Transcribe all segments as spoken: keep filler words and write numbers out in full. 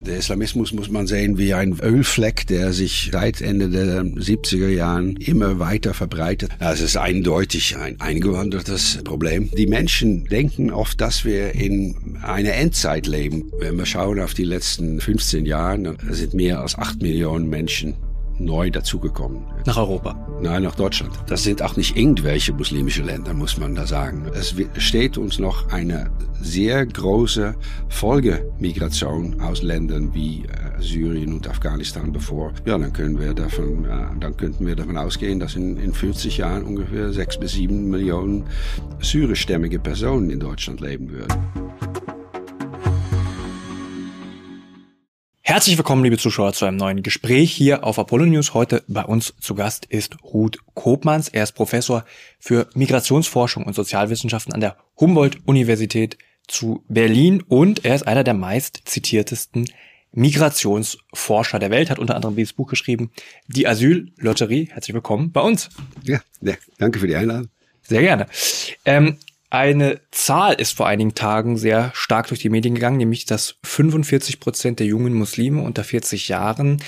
Der Islamismus muss man sehen wie ein Ölfleck, der sich seit Ende der siebziger Jahren immer weiter verbreitet. Das ist eindeutig ein eingewandertes Problem. Die Menschen denken oft, dass wir in einer Endzeit leben. Wenn wir schauen auf die letzten fünfzehn Jahre, dann sind mehr als acht Millionen Menschen neu dazugekommen. Nach Europa? Nein, nach Deutschland. Das sind auch nicht irgendwelche muslimische Länder, muss man da sagen. Es steht uns noch eine sehr große Folgemigration aus Ländern wie äh, Syrien und Afghanistan bevor. Ja, dann können wir davon, äh, dann könnten wir davon ausgehen, dass in, in fünfzig Jahren ungefähr sechs bis sieben Millionen syrischstämmige Personen in Deutschland leben würden. Herzlich willkommen, liebe Zuschauer, zu einem neuen Gespräch hier auf Apollo News. Heute bei uns zu Gast ist Ruud Koopmans. Er ist Professor für Migrationsforschung und Sozialwissenschaften an der Humboldt-Universität zu Berlin und er ist einer der meist zitiertesten Migrationsforscher der Welt, hat unter anderem dieses Buch geschrieben, Die Asyllotterie. Herzlich willkommen bei uns. Ja, ja, danke für die Einladung. Sehr gerne. Ähm, Eine Zahl ist vor einigen Tagen sehr stark durch die Medien gegangen, nämlich dass fünfundvierzig Prozent der jungen Muslime unter vierzig Jahren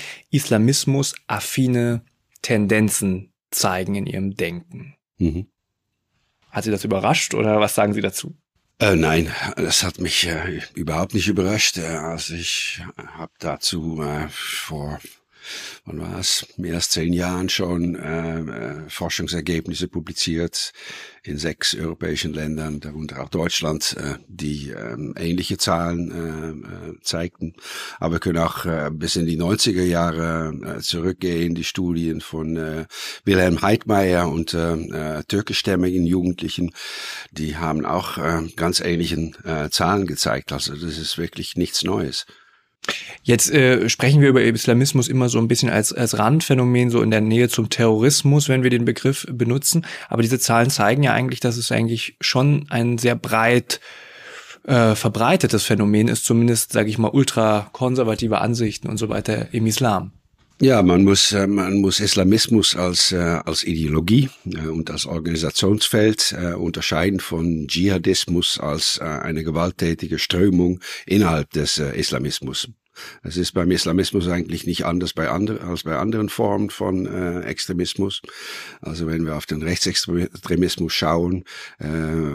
islamismus-affine Tendenzen zeigen in ihrem Denken. Mhm. Hat Sie das überrascht oder was sagen Sie dazu? Äh, nein, das hat mich äh, überhaupt nicht überrascht. Äh, also ich habe dazu äh, vor wann war es, mehr als zehn Jahren schon äh, äh, Forschungsergebnisse publiziert in sechs europäischen Ländern, darunter auch Deutschland, äh, die äh, ähnliche Zahlen äh, äh, zeigten. Aber wir können auch äh, bis in die neunziger Jahre äh, zurückgehen, die Studien von äh, Wilhelm Heidmeier und äh, äh, türkischstämmigen Jugendlichen, die haben auch äh, ganz ähnlichen äh, Zahlen gezeigt. Also das ist wirklich nichts Neues. Jetzt äh, sprechen wir über Islamismus immer so ein bisschen als als Randphänomen, so in der Nähe zum Terrorismus, wenn wir den Begriff benutzen. Aber diese Zahlen zeigen ja eigentlich, dass es eigentlich schon ein sehr breit äh, verbreitetes Phänomen ist, zumindest, sage ich mal, ultrakonservative Ansichten und so weiter im Islam. Ja, man muss man muss Islamismus als äh, als Ideologie äh, und als Organisationsfeld äh, unterscheiden von Dschihadismus als äh, eine gewalttätige Strömung innerhalb des äh, Islamismus. Es ist beim Islamismus eigentlich nicht anders bei anderen, als bei anderen Formen von äh, Extremismus. Also wenn wir auf den Rechtsextremismus schauen äh,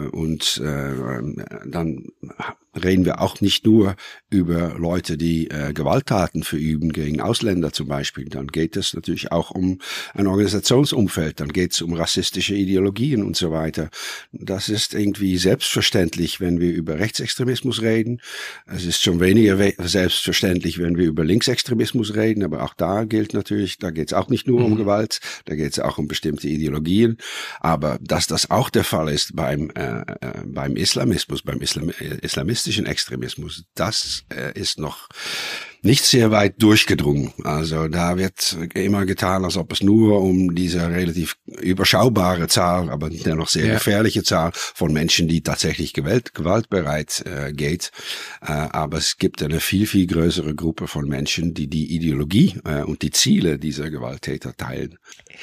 und äh, dann reden wir auch nicht nur über Leute, die äh, Gewalttaten verüben gegen Ausländer zum Beispiel. Dann geht es natürlich auch um ein Organisationsumfeld, dann geht es um rassistische Ideologien und so weiter. Das ist irgendwie selbstverständlich, wenn wir über Rechtsextremismus reden. Es ist schon weniger we- selbstverständlich, wenn wir über Linksextremismus reden, aber auch da gilt natürlich, da geht es auch nicht nur um Gewalt, da geht es auch um bestimmte Ideologien. Aber dass das auch der Fall ist beim äh, äh, beim Islamismus, beim Islam- Islamismus, Extremismus, das äh, ist noch nicht sehr weit durchgedrungen. Also da wird immer getan, als ob es nur um diese relativ überschaubare Zahl, aber dennoch sehr ja. gefährliche Zahl von Menschen, die tatsächlich gewalt, gewaltbereit äh, geht. Äh, aber es gibt eine viel, viel größere Gruppe von Menschen, die die Ideologie äh, und die Ziele dieser Gewalttäter teilen.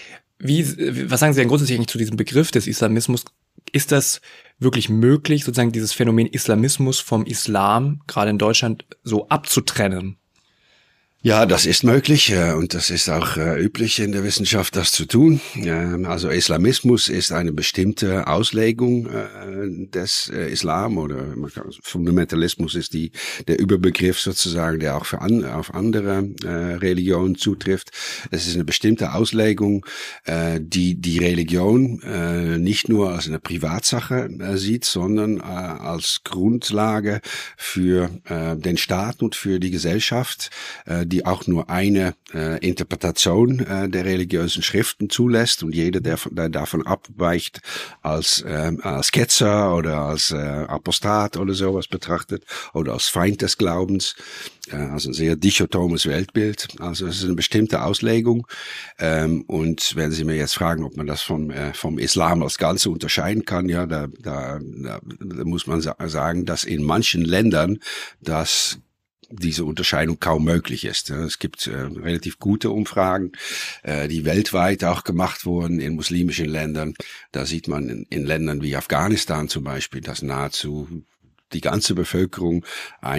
Wie, was sagen Sie denn grundsätzlich eigentlich zu diesem Begriff des Islamismus? Ist das wirklich möglich, sozusagen dieses Phänomen Islamismus vom Islam, gerade in Deutschland, so abzutrennen? Ja, das ist möglich und das ist auch äh, üblich in der Wissenschaft, das zu tun. Ähm, also Islamismus ist eine bestimmte Auslegung äh, des äh, Islam oder Fundamentalismus ist die der Überbegriff sozusagen, der auch für an, auf andere äh, Religionen zutrifft. Es ist eine bestimmte Auslegung, äh, die die Religion äh, nicht nur als eine Privatsache äh, sieht, sondern äh, als Grundlage für äh, den Staat und für die Gesellschaft, äh, die auch nur eine äh, Interpretation äh, der religiösen Schriften zulässt und jeder, der, der davon abweicht, als äh, als Ketzer oder als äh, Apostat oder sowas betrachtet oder als Feind des Glaubens. Äh, also ein sehr dichotomes Weltbild. Also es ist eine bestimmte Auslegung. Ähm, und wenn Sie mir jetzt fragen, ob man das vom äh, vom Islam als Ganze unterscheiden kann, ja, da, da, da, da muss man sa- sagen, dass in manchen Ländern das diese Unterscheidung kaum möglich ist. Es gibt äh, relativ gute Umfragen, äh, die weltweit auch gemacht wurden in muslimischen Ländern. Da sieht man in, in Ländern wie Afghanistan zum Beispiel, dass nahezu die ganze Bevölkerung ein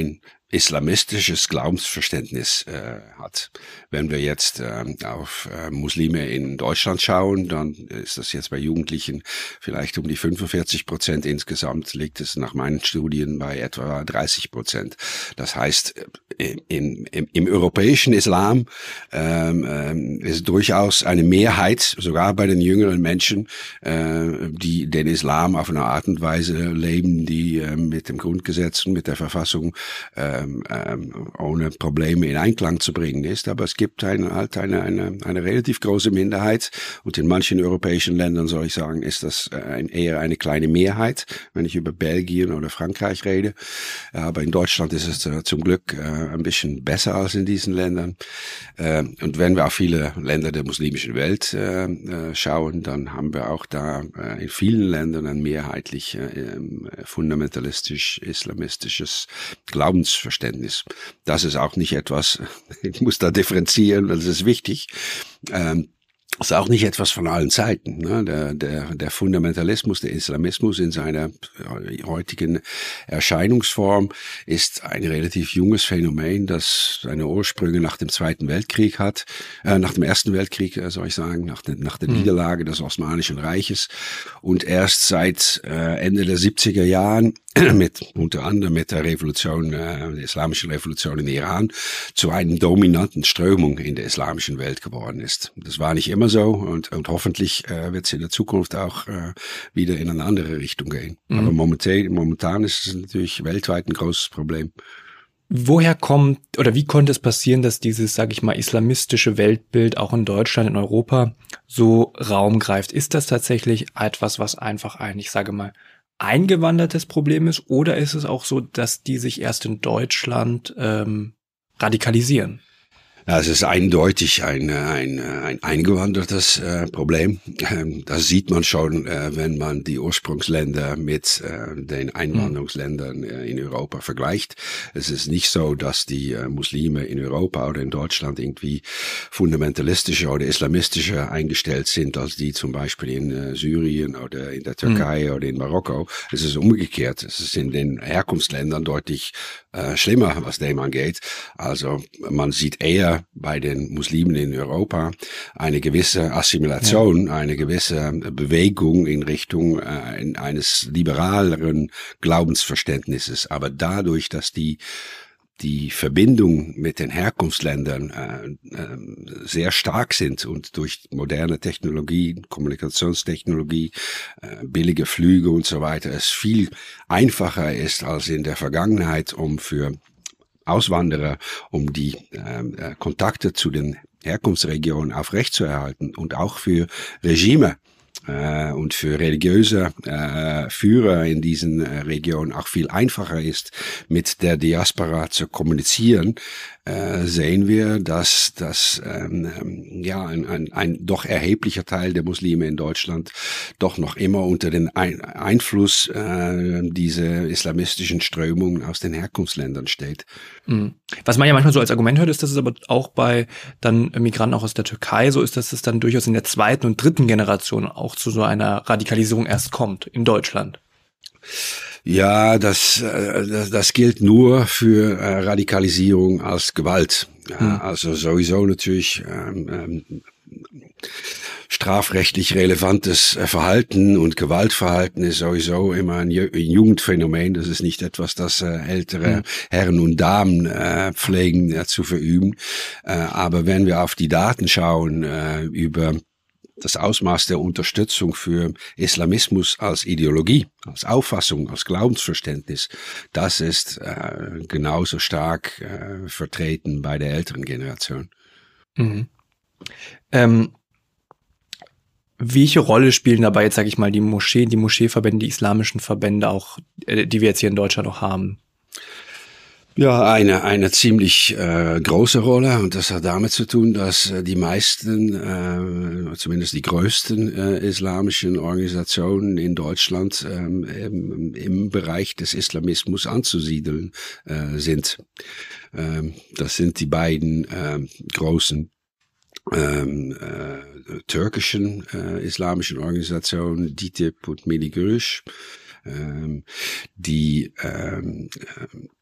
islamistisches Glaubensverständnis äh, hat. Wenn wir jetzt äh, auf äh, Muslime in Deutschland schauen, dann ist das jetzt bei Jugendlichen vielleicht um die fünfundvierzig Prozent. Insgesamt liegt es nach meinen Studien bei etwa dreißig Prozent. Das heißt, in, in, im, im europäischen Islam ähm, ähm, ist durchaus eine Mehrheit, sogar bei den jüngeren Menschen, äh, die den Islam auf eine Art und Weise leben, die äh, mit dem Grundgesetz und mit der Verfassung äh, Ähm, ohne Probleme in Einklang zu bringen ist. Aber es gibt eine, halt eine, eine, eine relativ große Minderheit und in manchen europäischen Ländern, soll ich sagen, ist das ein, eher eine kleine Mehrheit, wenn ich über Belgien oder Frankreich rede. Aber in Deutschland ist es äh, zum Glück äh, ein bisschen besser als in diesen Ländern. Äh, und wenn wir auf viele Länder der muslimischen Welt äh, äh, schauen, dann haben wir auch da äh, in vielen Ländern ein mehrheitlich äh, fundamentalistisch islamistisches Glaubensverständnis. Verständnis. Das ist auch nicht etwas, ich muss da differenzieren, das ist wichtig. Ähm, Das ist auch nicht etwas von allen Zeiten. Ne? Der, der, der Fundamentalismus, der Islamismus in seiner heutigen Erscheinungsform ist ein relativ junges Phänomen, das seine Ursprünge nach dem Zweiten Weltkrieg hat, äh, nach dem Ersten Weltkrieg, äh, soll ich sagen, nach, de, nach der mhm. Niederlage des Osmanischen Reiches und erst seit äh, Ende der siebziger Jahren mit unter anderem mit der Revolution, äh, der islamischen Revolution in Iran zu einer dominanten Strömung in der islamischen Welt geworden ist. Das war nicht immer so und, und hoffentlich äh, wird es in der Zukunft auch äh, wieder in eine andere Richtung gehen. Mhm. Aber momentan, momentan ist es natürlich weltweit ein großes Problem. Woher kommt oder wie konnte es passieren, dass dieses, sage ich mal, islamistische Weltbild auch in Deutschland, in Europa so Raum greift? Ist das tatsächlich etwas, was einfach ein, ich sage mal, eingewandertes Problem ist, oder ist es auch so, dass die sich erst in Deutschland ähm, radikalisieren? Ja, es ist eindeutig ein, ein, ein eingewandertes äh, Problem. Ähm, das sieht man schon, äh, wenn man die Ursprungsländer mit äh, den Einwanderungsländern äh, in Europa vergleicht. Es ist nicht so, dass die äh, Muslime in Europa oder in Deutschland irgendwie fundamentalistischer oder islamistischer eingestellt sind, als die zum Beispiel in äh, Syrien oder in der Türkei mhm. oder in Marokko. Es ist umgekehrt. Es ist in den Herkunftsländern deutlich äh, schlimmer, was dem angeht. Also man sieht eher bei den Muslimen in Europa eine gewisse Assimilation, ja. eine gewisse Bewegung in Richtung äh, in eines liberaleren Glaubensverständnisses. Aber dadurch, dass die die Verbindung mit den Herkunftsländern äh, äh, sehr stark sind und durch moderne Technologie, Kommunikationstechnologie, äh, billige Flüge und so weiter, es viel einfacher ist als in der Vergangenheit, um für Auswanderer, um die äh, Kontakte zu den Herkunftsregionen aufrechtzuerhalten und auch für Regime äh, und für religiöse äh, Führer in diesen äh, Regionen auch viel einfacher ist, mit der Diaspora zu kommunizieren, äh, sehen wir, dass dass ähm, ja ein, ein, ein doch erheblicher Teil der Muslime in Deutschland doch noch immer unter den ein Einfluss äh, dieser islamistischen Strömungen aus den Herkunftsländern steht. Was man ja manchmal so als Argument hört, ist, dass es aber auch bei dann Migranten auch aus der Türkei so ist, dass es dann durchaus in der zweiten und dritten Generation auch zu so einer Radikalisierung erst kommt in Deutschland. Ja, das, das, das gilt nur für äh, Radikalisierung als Gewalt. Ja, hm. Also sowieso natürlich ähm, ähm, strafrechtlich relevantes Verhalten und Gewaltverhalten ist sowieso immer ein Jugendphänomen. Das ist nicht etwas, das äh, ältere Herren und Damen äh, pflegen äh, zu verüben. Äh, aber wenn wir auf die Daten schauen äh, über das Ausmaß der Unterstützung für Islamismus als Ideologie, als Auffassung, als Glaubensverständnis, das ist äh, genauso stark äh, vertreten bei der älteren Generation. Mhm. Ähm, welche Rolle spielen dabei jetzt, sage ich mal, die Moscheen, die Moscheeverbände, die islamischen Verbände auch, äh, die wir jetzt hier in Deutschland noch haben? Ja, eine eine ziemlich äh, große Rolle, und das hat damit zu tun, dass äh, die meisten, äh, zumindest die größten äh, islamischen Organisationen in Deutschland ähm, im, im Bereich des Islamismus anzusiedeln äh, sind. Ähm, das sind die beiden äh, großen ähm, äh, türkischen äh, islamischen Organisationen, D I T I B und Millî Görüş, ähm, die ähm,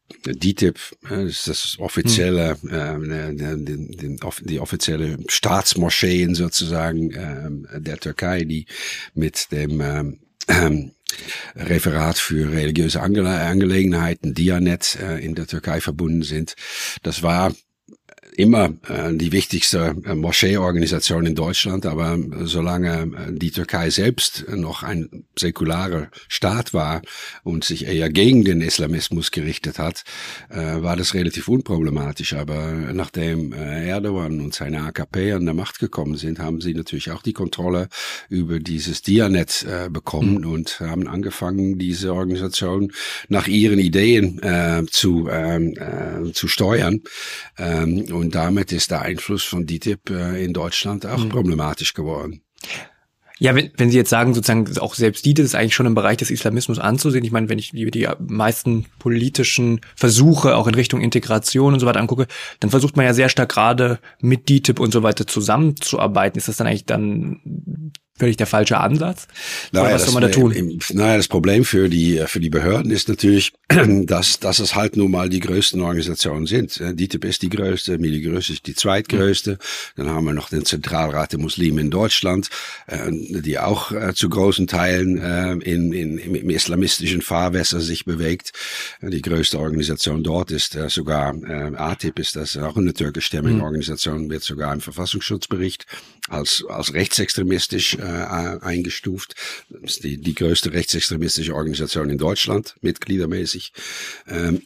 D I T I B, das ist das offizielle, äh, die, die, die offizielle Staatsmoscheen sozusagen äh, der Türkei, die mit dem äh, Referat für religiöse Angele- Angelegenheiten, Diyanet, äh, in der Türkei verbunden sind. Das war immer äh, die wichtigste äh, Moscheeorganisation in Deutschland, aber solange äh, die Türkei selbst noch ein säkularer Staat war und sich eher gegen den Islamismus gerichtet hat, äh, war das relativ unproblematisch. Aber nachdem äh, Erdogan und seine A K P an der Macht gekommen sind, haben sie natürlich auch die Kontrolle über dieses Diyanet äh, bekommen mhm. und haben angefangen, diese Organisation nach ihren Ideen äh, zu ähm, äh, zu steuern. Ähm, und Und damit ist der Einfluss von D I T I B äh, in Deutschland auch mhm. problematisch geworden. Ja, wenn, wenn Sie jetzt sagen, sozusagen auch selbst D I T I B ist eigentlich schon im Bereich des Islamismus anzusehen. Ich meine, wenn ich die, die meisten politischen Versuche auch in Richtung Integration und so weiter angucke, dann versucht man ja sehr stark gerade mit D I T I B und so weiter zusammenzuarbeiten. Ist das dann eigentlich dann völlig der falsche Ansatz? Naja, was soll man da tun? Im, naja, das Problem für die für die Behörden ist natürlich, dass dass es halt nun mal die größten Organisationen sind. D I T I B ist die größte, Miligröß ist die zweitgrößte. Mhm. Dann haben wir noch den Zentralrat der Muslime in Deutschland, äh, die auch äh, zu großen Teilen äh, in, in im, im islamistischen Fahrwasser sich bewegt. Die größte Organisation dort ist äh, sogar äh, A T I B, ist das auch eine türkischstämmige mhm. Organisation, wird sogar im Verfassungsschutzbericht als als rechtsextremistisch äh, eingestuft. Das ist die, die größte rechtsextremistische Organisation in Deutschland, mitgliedermäßig. Ähm,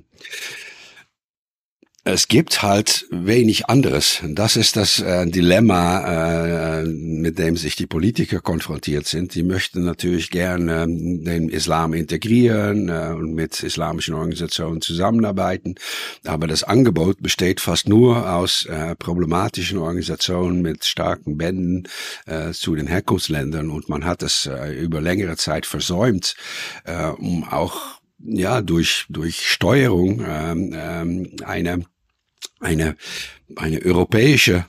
Es gibt halt wenig anderes. Das ist das äh, Dilemma, äh, mit dem sich die Politiker konfrontiert sind. Die möchten natürlich gerne äh, den Islam integrieren äh, und mit islamischen Organisationen zusammenarbeiten. Aber das Angebot besteht fast nur aus äh, problematischen Organisationen mit starken Bänden äh, zu den Herkunftsländern. Und man hat es äh, über längere Zeit versäumt, äh, um auch ja durch durch Steuerung ähm, ähm, eine eine eine europäische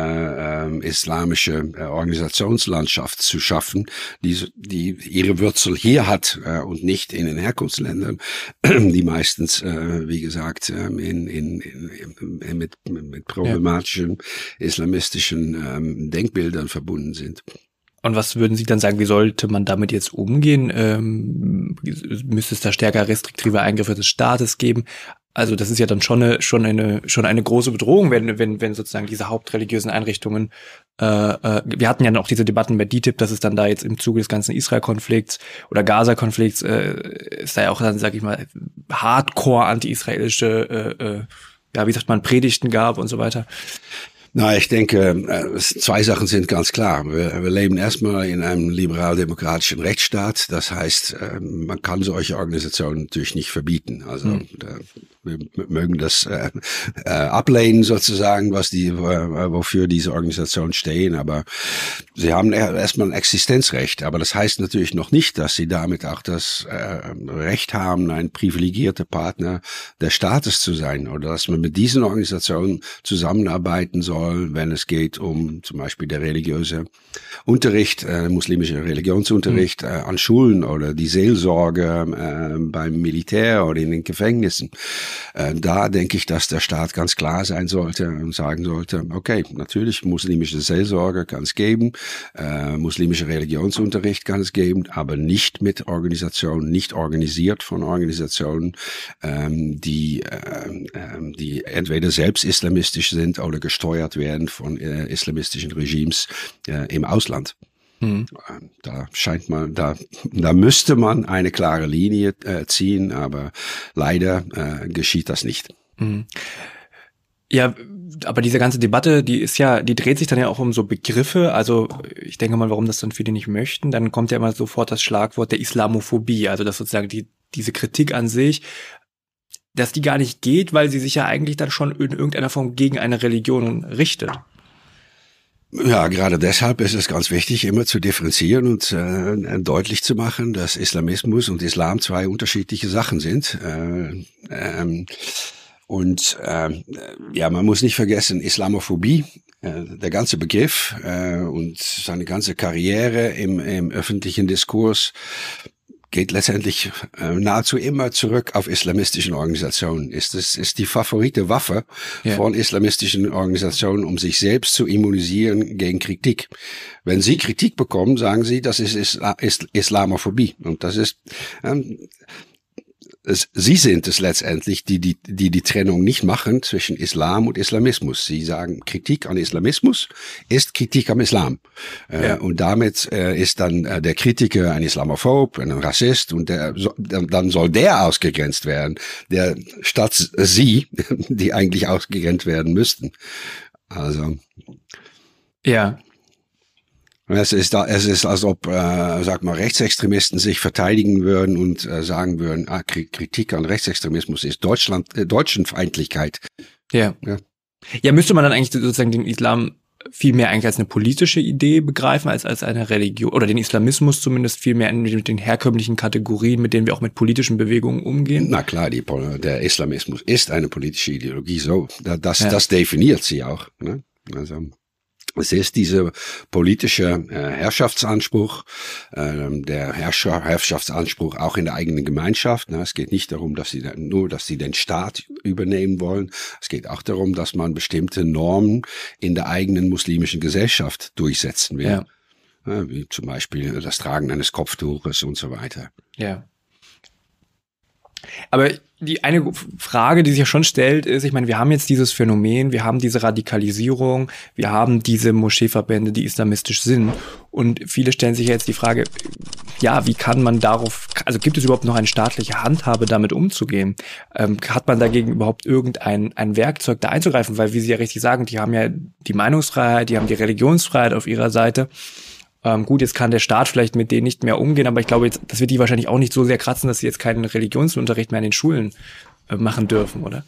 äh, äh, islamische äh, Organisationslandschaft zu schaffen, die die ihre Wurzel hier hat äh, und nicht in den Herkunftsländern, die meistens äh, wie gesagt äh, in, in, in, in mit mit problematischen ja. islamistischen ähm, Denkbildern verbunden sind. Und was würden Sie dann sagen, wie sollte man damit jetzt umgehen? Ähm, müsste es da stärker restriktive Eingriffe des Staates geben? Also das ist ja dann schon eine schon eine schon eine große Bedrohung, wenn wenn wenn sozusagen diese hauptreligiösen Einrichtungen. Äh, äh, wir hatten ja noch diese Debatten mit D I T I B, dass es dann da jetzt im Zuge des ganzen Israel-Konflikts oder Gaza-Konflikts äh, ist da ja auch dann, sag ich mal, Hardcore anti-israelische, äh, äh, ja wie sagt man, Predigten gab und so weiter. Na, ich denke, zwei Sachen sind ganz klar. Wir, wir leben erstmal in einem liberal-demokratischen Rechtsstaat. Das heißt, man kann solche Organisationen natürlich nicht verbieten. Also mhm. wir mögen das äh, äh, ablehnen sozusagen, was die, wofür diese Organisationen stehen. Aber sie haben erstmal ein Existenzrecht. Aber das heißt natürlich noch nicht, dass sie damit auch das äh, Recht haben, ein privilegierter Partner des Staates zu sein oder dass man mit diesen Organisationen zusammenarbeiten soll, wenn es geht um zum Beispiel der religiöse Unterricht, äh, muslimische Religionsunterricht äh, an Schulen oder die Seelsorge äh, beim Militär oder in den Gefängnissen. Äh, da denke ich, dass der Staat ganz klar sein sollte und sagen sollte, okay, natürlich muslimische Seelsorge kann es geben, äh, muslimische Religionsunterricht kann es geben, aber nicht mit Organisationen, nicht organisiert von Organisationen, ähm, die, äh, äh, die entweder selbst islamistisch sind oder gesteuert werden von äh, islamistischen Regimes äh, im Ausland. Mhm. Da scheint man, da, da müsste man eine klare Linie äh, ziehen, aber leider äh, geschieht das nicht. Mhm. Ja, aber diese ganze Debatte, die ist ja, die dreht sich dann ja auch um so Begriffe. Also ich denke mal, warum das dann viele nicht möchten. Dann kommt ja immer sofort das Schlagwort der Islamophobie, also das sozusagen die diese Kritik an sich, dass die gar nicht geht, weil sie sich ja eigentlich dann schon in irgendeiner Form gegen eine Religion richtet. Ja, gerade deshalb ist es ganz wichtig, immer zu differenzieren und äh, deutlich zu machen, dass Islamismus und Islam zwei unterschiedliche Sachen sind. Äh, ähm, und äh, ja, man muss nicht vergessen, Islamophobie, äh, der ganze Begriff äh, und seine ganze Karriere im, im öffentlichen Diskurs geht letztendlich äh, nahezu immer zurück auf islamistischen Organisationen. Ist es ist die favorite Waffe ja. von islamistischen Organisationen, um sich selbst zu immunisieren gegen Kritik. Wenn sie Kritik bekommen, sagen sie, das ist Isla ist Islamophobie. Und das ist ähm, es, sie sind es letztendlich, die die, die die Trennung nicht machen zwischen Islam und Islamismus. Sie sagen, Kritik an Islamismus ist Kritik am Islam. Ja. Äh, und damit äh, ist dann äh, der Kritiker ein Islamophob, ein Rassist, und der, so, dann soll der ausgegrenzt werden, der statt sie, die eigentlich ausgegrenzt werden müssten. Also. Ja. Es ist, da, es ist, als ob, äh, sag mal, Rechtsextremisten sich verteidigen würden und äh, sagen würden, ah, Kritik an Rechtsextremismus ist Deutschland, äh, Deutschenfeindlichkeit. Ja. ja. Ja, müsste man dann eigentlich sozusagen den Islam viel mehr eigentlich als eine politische Idee begreifen, als als eine Religion, oder den Islamismus zumindest viel mehr mit den herkömmlichen Kategorien, mit denen wir auch mit politischen Bewegungen umgehen? Na klar, die, der Islamismus ist eine politische Ideologie, so. Das, ja. das definiert sie auch, ne? Also. Es ist dieser politische äh, Herrschaftsanspruch, äh, der Herrscher, Herrschaftsanspruch auch in der eigenen Gemeinschaft. Ne? Es geht nicht darum, dass sie nur, dass sie den Staat übernehmen wollen. Es geht auch darum, dass man bestimmte Normen in der eigenen muslimischen Gesellschaft durchsetzen will. Ja. Ja, wie zum Beispiel das Tragen eines Kopftuches und so weiter. Ja. Aber die eine Frage, die sich ja schon stellt, ist, ich meine, wir haben jetzt dieses Phänomen, wir haben diese Radikalisierung, wir haben diese Moscheeverbände, die islamistisch sind, und viele stellen sich jetzt die Frage, ja, wie kann man darauf, also gibt es überhaupt noch eine staatliche Handhabe, damit umzugehen? Ähm, hat man dagegen überhaupt irgendein ein Werkzeug, da einzugreifen? Weil, wie Sie ja richtig sagen, die haben ja die Meinungsfreiheit, die haben die Religionsfreiheit auf ihrer Seite. Ähm, gut, jetzt kann der Staat vielleicht mit denen nicht mehr umgehen, aber ich glaube, jetzt, das wird die wahrscheinlich auch nicht so sehr kratzen, dass sie jetzt keinen Religionsunterricht mehr in den Schulen äh, machen dürfen, oder?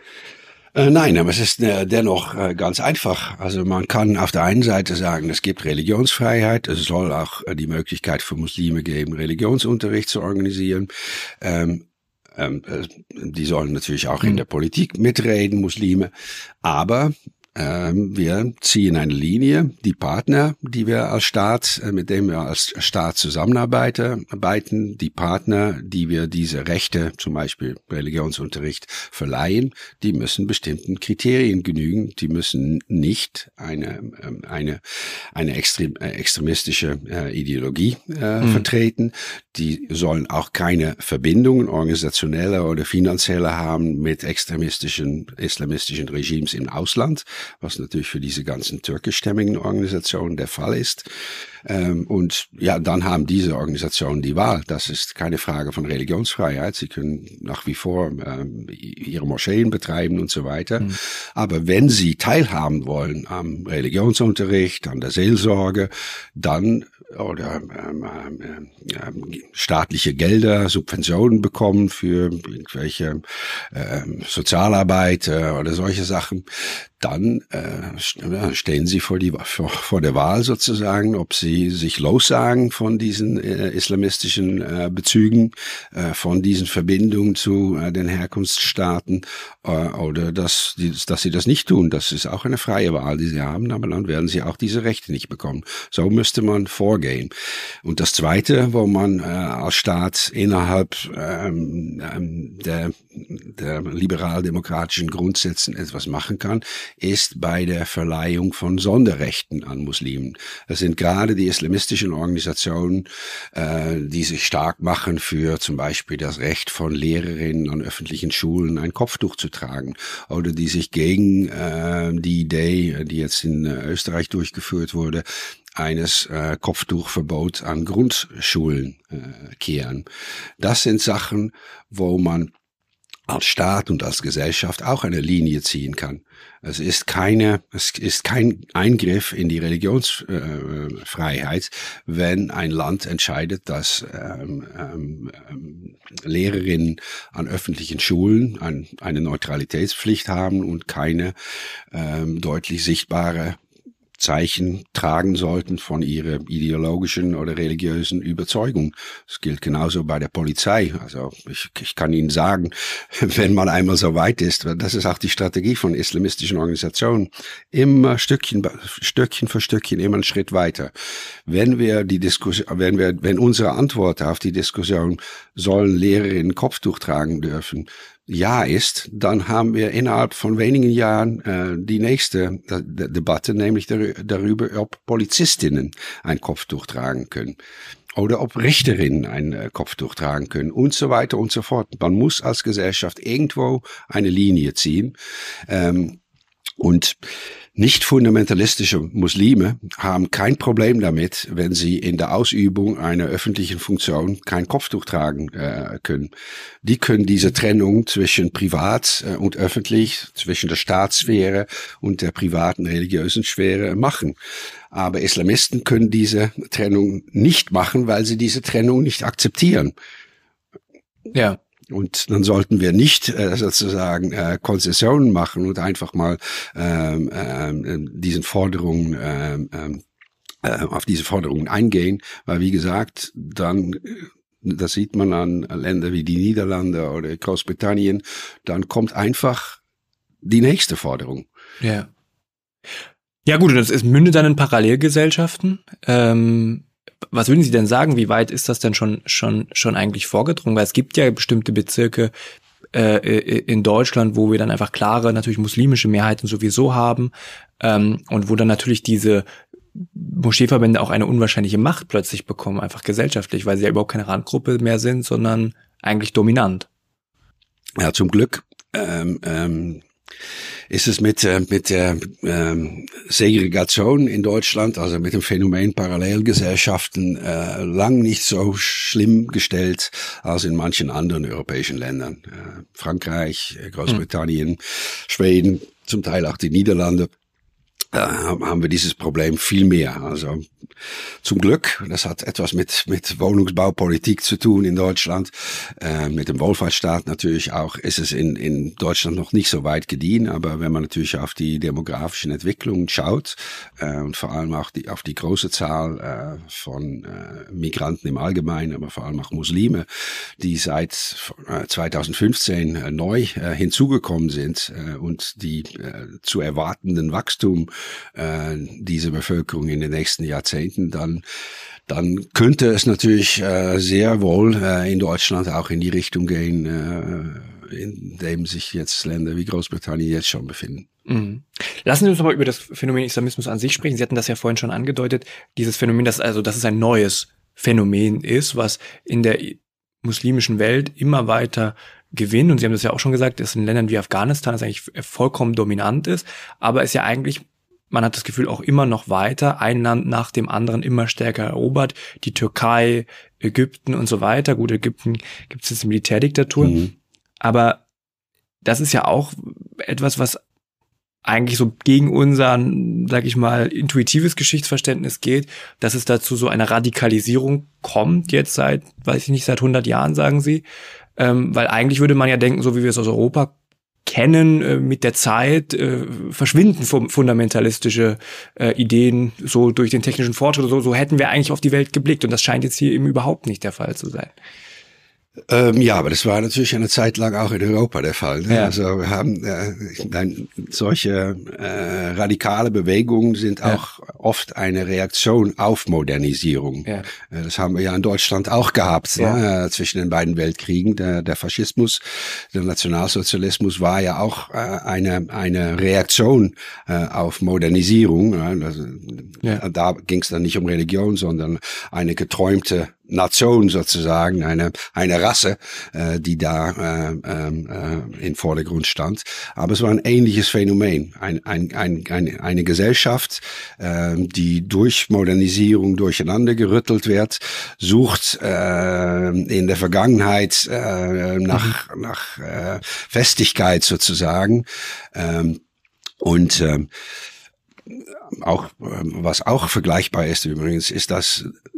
Äh, nein, aber es ist äh, dennoch äh, ganz einfach. Also man kann auf der einen Seite sagen, es gibt Religionsfreiheit, es soll auch äh, die Möglichkeit für Muslime geben, Religionsunterricht zu organisieren. Ähm, ähm, äh, die sollen natürlich auch mhm. in der Politik mitreden, Muslime, aber Ähm, wir ziehen eine Linie. Die Partner, die wir als Staat, mit denen wir als Staat zusammenarbeiten, die Partner, die wir diese Rechte, zum Beispiel Religionsunterricht, verleihen, die müssen bestimmten Kriterien genügen. Die müssen nicht eine eine eine extrem, extremistische äh, Ideologie äh, mhm. vertreten. Die sollen auch keine Verbindungen, organisationelle oder finanzielle, haben mit extremistischen, islamistischen Regimes im Ausland, was natürlich für diese ganzen türkischstämmigen Organisationen der Fall ist. Ähm, und ja, dann haben diese Organisationen die Wahl. Das ist keine Frage von Religionsfreiheit. Sie können nach wie vor ähm, ihre Moscheen betreiben und so weiter. Mhm. Aber wenn sie teilhaben wollen am Religionsunterricht, an der Seelsorge, dann oder ähm, ähm, ähm, staatliche Gelder, Subventionen bekommen für irgendwelche ähm, Sozialarbeit äh, oder solche Sachen, dann äh, stehen sie vor, die, vor, vor der Wahl sozusagen, ob sie sich lossagen von diesen äh, islamistischen äh, Bezügen, äh, von diesen Verbindungen zu äh, den Herkunftsstaaten äh, oder dass, die, dass sie das nicht tun. Das ist auch eine freie Wahl, die sie haben, aber dann werden sie auch diese Rechte nicht bekommen. So müsste man vorgehen. Und das Zweite, wo man äh, als Staat innerhalb ähm, der, der liberal-demokratischen Grundsätzen etwas machen kann, ist bei der Verleihung von Sonderrechten an Muslimen. Das sind gerade die islamistischen Organisationen, äh, die sich stark machen für zum Beispiel das Recht von Lehrerinnen an öffentlichen Schulen, ein Kopftuch zu tragen, oder die sich gegen äh, die Idee, die jetzt in äh, Österreich durchgeführt wurde, eines äh, Kopftuchverbot an Grundschulen äh, kehren. Das sind Sachen, wo man als Staat und als Gesellschaft auch eine Linie ziehen kann. Es ist keine, es ist kein Eingriff in die Religionsfreiheit, äh, wenn ein Land entscheidet, dass ähm, ähm, Lehrerinnen an öffentlichen Schulen ein, eine Neutralitätspflicht haben und keine ähm, deutlich sichtbare Zeichen tragen sollten von ihrer ideologischen oder religiösen Überzeugung. Das gilt genauso bei der Polizei. Also ich, ich kann Ihnen sagen, wenn man einmal so weit ist, das ist auch die Strategie von islamistischen Organisationen, immer Stückchen, Stückchen für Stückchen, immer einen Schritt weiter. Wenn wir die Diskussion, wenn wir, wenn unsere Antwort auf die Diskussion, sollen Lehrerinnen Kopftuch tragen dürfen, ja ist, dann haben wir innerhalb von wenigen Jahren äh, die nächste De- Debatte, nämlich dar- darüber, ob Polizistinnen ein Kopftuch tragen können oder ob Richterinnen ein äh, Kopftuch tragen können und so weiter und so fort. Man muss als Gesellschaft irgendwo eine Linie ziehen. Ähm, und nicht fundamentalistische Muslime haben kein Problem damit, wenn sie in der Ausübung einer öffentlichen Funktion kein Kopftuch tragen äh, können. Die können diese Trennung zwischen privat äh, und öffentlich, zwischen der Staatssphäre und der privaten religiösen Sphäre machen. Aber Islamisten können diese Trennung nicht machen, weil sie diese Trennung nicht akzeptieren. Ja. Und dann sollten wir nicht äh, sozusagen äh, Konzessionen machen und einfach mal ähm, ähm, diesen Forderungen ähm, äh, auf diese Forderungen eingehen, weil wie gesagt, dann, das sieht man an Länder wie die Niederlande oder Großbritannien, dann kommt einfach die nächste Forderung. Ja. Ja gut, und das ist, mündet dann in Parallelgesellschaften. Ähm Was würden Sie denn sagen, wie weit ist das denn schon schon schon eigentlich vorgedrungen? Weil es gibt ja bestimmte Bezirke äh, in Deutschland, wo wir dann einfach klare, natürlich muslimische Mehrheiten sowieso haben ähm, und wo dann natürlich diese Moscheeverbände auch eine unwahrscheinliche Macht plötzlich bekommen, einfach gesellschaftlich, weil sie ja überhaupt keine Randgruppe mehr sind, sondern eigentlich dominant. Ja, zum Glück ähm, ähm ist es mit, äh, mit der ähm, Segregation in Deutschland, also mit dem Phänomen Parallelgesellschaften, äh, lang nicht so schlimm gestellt als in manchen anderen europäischen Ländern. Äh, Frankreich, Großbritannien, hm. Schweden, zum Teil auch die Niederlande. Da haben wir dieses Problem viel mehr. Also zum Glück, das hat etwas mit mit Wohnungsbaupolitik zu tun in Deutschland, äh, mit dem Wohlfahrtsstaat natürlich auch, ist es in in Deutschland noch nicht so weit gediehen, aber wenn man natürlich auf die demografischen Entwicklungen schaut äh, und vor allem auch die auf die große Zahl äh, von äh, Migranten im Allgemeinen, aber vor allem auch Muslime, die seit äh, zweitausendfünfzehn äh, neu äh, hinzugekommen sind äh, und die äh, zu erwartenden Wachstum äh, diese Bevölkerung in den nächsten Jahrzehnten, dann dann könnte es natürlich äh, sehr wohl äh, in Deutschland auch in die Richtung gehen, äh, in dem sich jetzt Länder wie Großbritannien jetzt schon befinden. Mhm. Lassen Sie uns aber über das Phänomen Islamismus an sich sprechen. Sie hatten das ja vorhin schon angedeutet, dieses Phänomen, dass also dass es ein neues Phänomen ist, was in der muslimischen Welt immer weiter gewinnt. Und Sie haben das ja auch schon gesagt, dass in Ländern wie Afghanistan es eigentlich vollkommen dominant ist, aber es ja eigentlich, man hat das Gefühl, auch immer noch weiter, ein Land nach dem anderen immer stärker erobert. Die Türkei, Ägypten und so weiter. Gut, Ägypten gibt es jetzt eine Militärdiktatur. Mhm. Aber das ist ja auch etwas, was eigentlich so gegen unser, sag ich mal, intuitives Geschichtsverständnis geht, dass es dazu so eine Radikalisierung kommt, jetzt seit, weiß ich nicht, seit hundert Jahren, sagen Sie. Ähm, weil eigentlich würde man ja denken, so wie wir es aus Europa kennen, äh, mit der Zeit äh, verschwinden fundamentalistische äh, Ideen so durch den technischen Fortschritt. So, so hätten wir eigentlich auf die Welt geblickt. Und das scheint jetzt hier eben überhaupt nicht der Fall zu sein. Ähm, ja, aber das war natürlich eine Zeit lang auch in Europa der Fall. Ne? Ja. Also wir haben äh, dann, solche äh, radikale Bewegungen sind ja. auch oft eine Reaktion auf Modernisierung. Ja. Äh, das haben wir ja in Deutschland auch gehabt, ja. ne? äh, zwischen den beiden Weltkriegen. Der, der Faschismus, der Nationalsozialismus war ja auch äh, eine eine Reaktion äh, auf Modernisierung. Äh, also, ja. Da ging es dann nicht um Religion, sondern eine geträumte Nation sozusagen, eine eine Rasse, äh, die da äh, äh, im Vordergrund stand. Aber es war ein ähnliches Phänomen, ein, ein, ein, ein, eine Gesellschaft, äh, die durch Modernisierung durcheinander gerüttelt wird, sucht äh, in der Vergangenheit äh, nach, mhm. nach äh, Festigkeit sozusagen. Ähm, und äh, auch was auch vergleichbar ist übrigens, ist das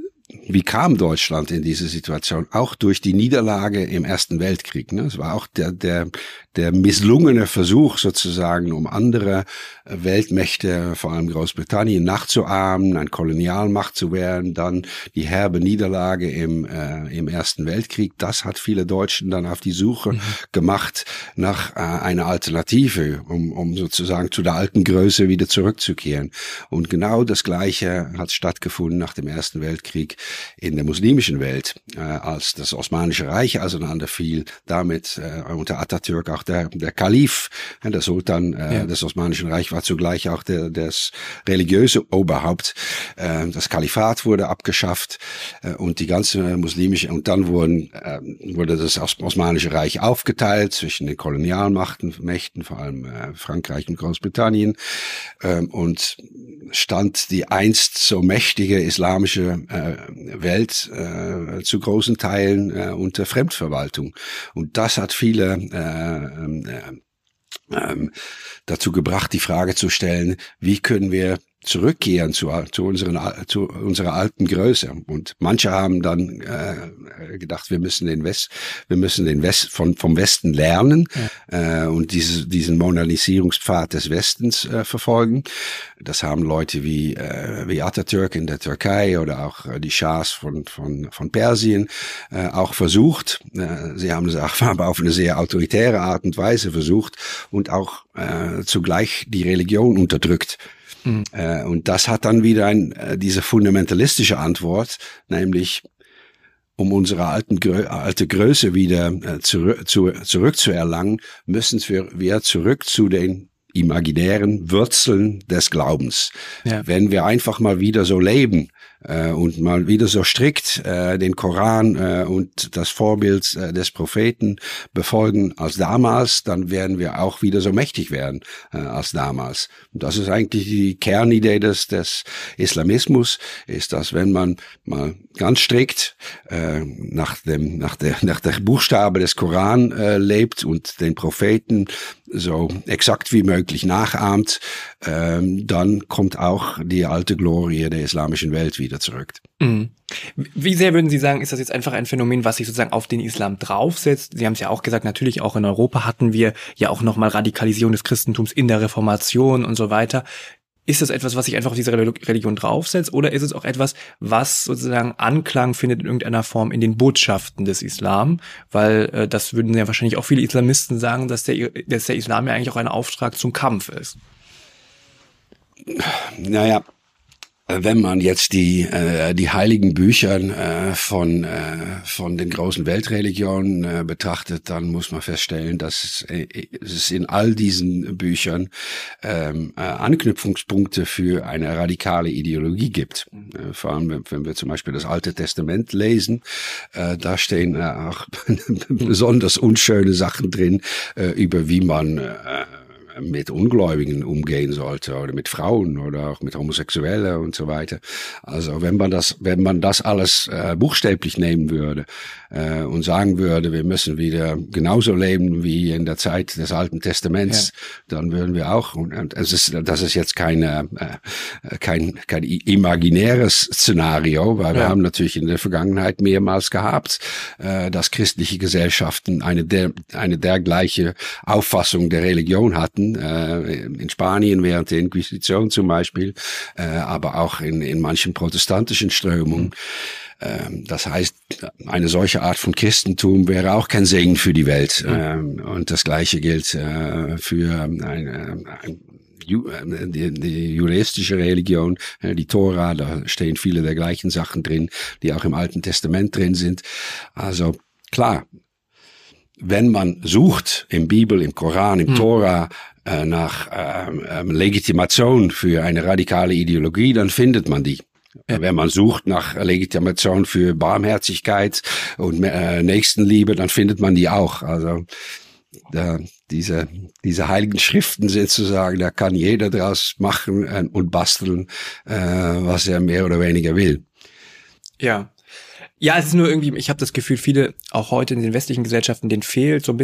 wie kam Deutschland in diese Situation? Auch durch die Niederlage im Ersten Weltkrieg. Ne? Es war auch der, der, der misslungene Versuch sozusagen, um andere Weltmächte, vor allem Großbritannien, nachzuahmen, ein Kolonialmacht zu werden, dann die herbe Niederlage im, äh, im Ersten Weltkrieg. Das hat viele Deutschen dann auf die Suche mhm. gemacht nach äh, einer Alternative, um, um sozusagen zu der alten Größe wieder zurückzukehren. Und genau das Gleiche hat stattgefunden nach dem Ersten Weltkrieg in der muslimischen Welt, äh, als das Osmanische Reich auseinanderfiel, damit äh, unter Atatürk auch der, der Kalif, äh, der Sultan äh, ja. des Osmanischen Reichs war zugleich auch der, das religiöse Oberhaupt. Äh, das Kalifat wurde abgeschafft äh, und die ganze muslimische, und dann wurden, äh, wurde das Osmanische Reich aufgeteilt zwischen den Kolonialmachten, Mächten, vor allem äh, Frankreich und Großbritannien, äh, und stand die einst so mächtige islamische äh, Welt äh, zu großen Teilen äh, unter Fremdverwaltung. Und das hat viele äh, äh, äh, dazu gebracht, die Frage zu stellen, wie können wir zurückkehren zu, zu, unseren, zu unserer alten Größe. Und manche haben dann äh, gedacht, wir müssen den West, wir müssen den West von vom Westen lernen ja. äh, und diese, diesen Modernisierungspfad des Westens äh, verfolgen. Das haben Leute wie äh, wie Atatürk in der Türkei oder auch äh, die Schahs von von von Persien äh, auch versucht. Äh, sie haben es auch aber auf eine sehr autoritäre Art und Weise versucht und auch äh, zugleich die Religion unterdrückt. Mhm. Äh, und das hat dann wieder ein, äh, diese fundamentalistische Antwort, nämlich um unsere alten, alte Größe wieder äh, zurück, zu, zurückzuerlangen, müssen wir, wir zurück zu den imaginären Wurzeln des Glaubens. Ja. Wenn wir einfach mal wieder so leben äh, und mal wieder so strikt äh, den Koran äh, und das Vorbild äh, des Propheten befolgen als damals, dann werden wir auch wieder so mächtig werden äh, als damals. Und das ist eigentlich die Kernidee des, des Islamismus, ist, dass wenn man mal ganz strikt äh, nach dem nach der nach der Buchstabe des Koran äh, lebt und den Propheten so exakt wie möglich nachahmt, ähm, dann kommt auch die alte Glorie der islamischen Welt wieder zurück. Mhm. Wie sehr würden Sie sagen, ist das jetzt einfach ein Phänomen, was sich sozusagen auf den Islam draufsetzt? Sie haben es ja auch gesagt, natürlich auch in Europa hatten wir ja auch nochmal Radikalisierung des Christentums in der Reformation und so weiter. Ist das etwas, was sich einfach auf diese Religion draufsetzt, oder ist es auch etwas, was sozusagen Anklang findet in irgendeiner Form in den Botschaften des Islam? Weil äh, das würden ja wahrscheinlich auch viele Islamisten sagen, dass der, dass der Islam ja eigentlich auch ein Auftrag zum Kampf ist. Naja, wenn man jetzt die äh, die heiligen Bücher äh, von äh, von den großen Weltreligionen äh, betrachtet, dann muss man feststellen, dass es, äh, es in all diesen Büchern ähm, äh, Anknüpfungspunkte für eine radikale Ideologie gibt. Äh, vor allem, wenn, wenn wir zum Beispiel das Alte Testament lesen, äh, da stehen äh, auch besonders unschöne Sachen drin äh, über wie man äh, mit Ungläubigen umgehen sollte oder mit Frauen oder auch mit Homosexuellen und so weiter. Also wenn man das, wenn man das alles äh, buchstäblich nehmen würde äh, und sagen würde, wir müssen wieder genauso leben wie in der Zeit des Alten Testaments, ja. dann würden wir auch. Und es ist, das ist jetzt keine, äh, kein kein imaginäres Szenario, weil ja. wir haben natürlich in der Vergangenheit mehrmals gehabt, äh, dass christliche Gesellschaften eine der eine dergleiche Auffassung der Religion hatten. In Spanien während der Inquisition zum Beispiel, aber auch in, in manchen protestantischen Strömungen. Das heißt, eine solche Art von Christentum wäre auch kein Segen für die Welt. Und das Gleiche gilt für eine, ein Die, die judaistische Religion, die Tora, da stehen viele der gleichen Sachen drin, die auch im Alten Testament drin sind. Also klar, wenn man sucht im Bibel, im Koran, im hm. Tora äh, nach ähm, Legitimation für eine radikale Ideologie, dann findet man die. Ja. Wenn man sucht nach Legitimation für Barmherzigkeit und äh, Nächstenliebe, dann findet man die auch. Also da, diese diese heiligen Schriften sozusagen, da kann jeder draus machen äh, und basteln, äh, was er mehr oder weniger will. Ja. Ja, es ist nur irgendwie, ich habe das Gefühl, viele, auch heute in den westlichen Gesellschaften, denen fehlt so ein bisschen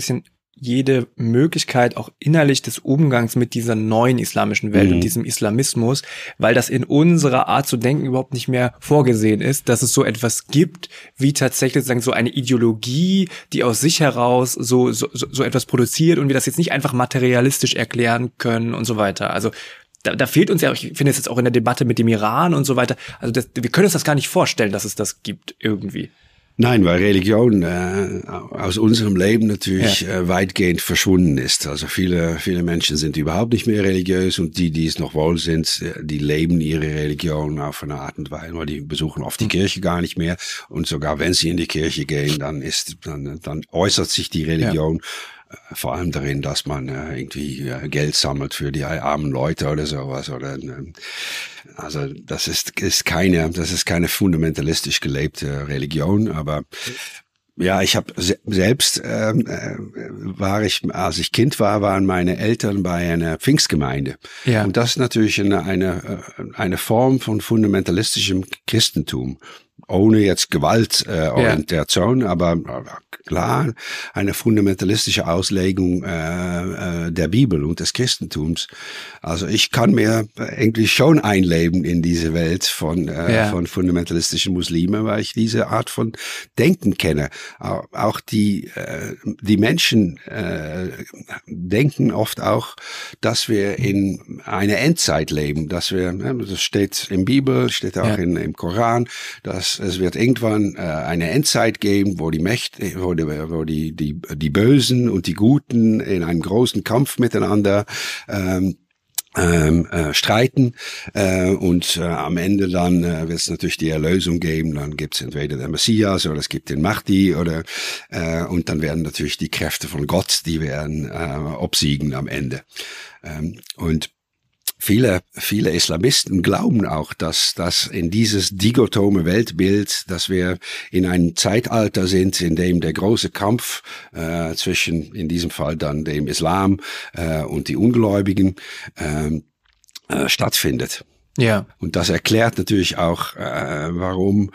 jede Möglichkeit auch innerlich des Umgangs mit dieser neuen islamischen Welt mhm. und diesem Islamismus, weil das in unserer Art zu denken überhaupt nicht mehr vorgesehen ist, dass es so etwas gibt, wie tatsächlich sozusagen so eine Ideologie, die aus sich heraus so, so, so etwas produziert und wir das jetzt nicht einfach materialistisch erklären können und so weiter. Also da, da fehlt uns ja, ich finde es jetzt auch in der Debatte mit dem Iran und so weiter, also das, wir können uns das gar nicht vorstellen, dass es das gibt irgendwie. Nein, weil Religion äh, aus unserem Leben natürlich ja. äh, weitgehend verschwunden ist. Also viele viele Menschen sind überhaupt nicht mehr religiös und die, die es noch wohl sind, die leben ihre Religion auf eine Art und Weise, weil die besuchen oft die mhm. Kirche gar nicht mehr und sogar wenn sie in die Kirche gehen, dann ist dann, dann äußert sich die Religion ja. vor allem darin, dass man äh, irgendwie äh, Geld sammelt für die armen Leute oder sowas oder äh, also das ist ist keine das ist keine fundamentalistisch gelebte Religion, aber ja, ich habe se- selbst ähm, äh, war ich, als ich Kind war, waren meine Eltern bei einer Pfingstgemeinde. Ja. Und das ist natürlich eine eine eine Form von fundamentalistischem Christentum. Ohne jetzt Gewaltorientation, äh, ja. aber, aber klar eine fundamentalistische Auslegung äh, äh, der Bibel und des Christentums. Also ich kann mir eigentlich schon einleben in diese Welt von äh, ja. von fundamentalistischen Muslimen, weil ich diese Art von Denken kenne. Auch die äh, die Menschen äh, denken oft auch, dass wir in einer Endzeit leben, dass wir, das steht in der Bibel, steht auch ja. in, im Koran, dass es wird irgendwann äh, eine Endzeit geben, wo die Mächte, wo die, wo die, die, die Bösen und die Guten in einem großen Kampf miteinander ähm, ähm, äh, streiten äh, und äh, am Ende dann äh, wird es natürlich die Erlösung geben, dann gibt es entweder den Messias oder es gibt den Mahdi oder äh, und dann werden natürlich die Kräfte von Gott, die werden äh, obsiegen am Ende. Ähm, und Viele, viele Islamisten glauben auch, dass, dass in dieses digotome Weltbild, dass wir in einem Zeitalter sind, in dem der große Kampf äh, zwischen, in diesem Fall dann dem Islam äh, und die Ungläubigen äh, äh, stattfindet. Ja. Und das erklärt natürlich auch, äh, warum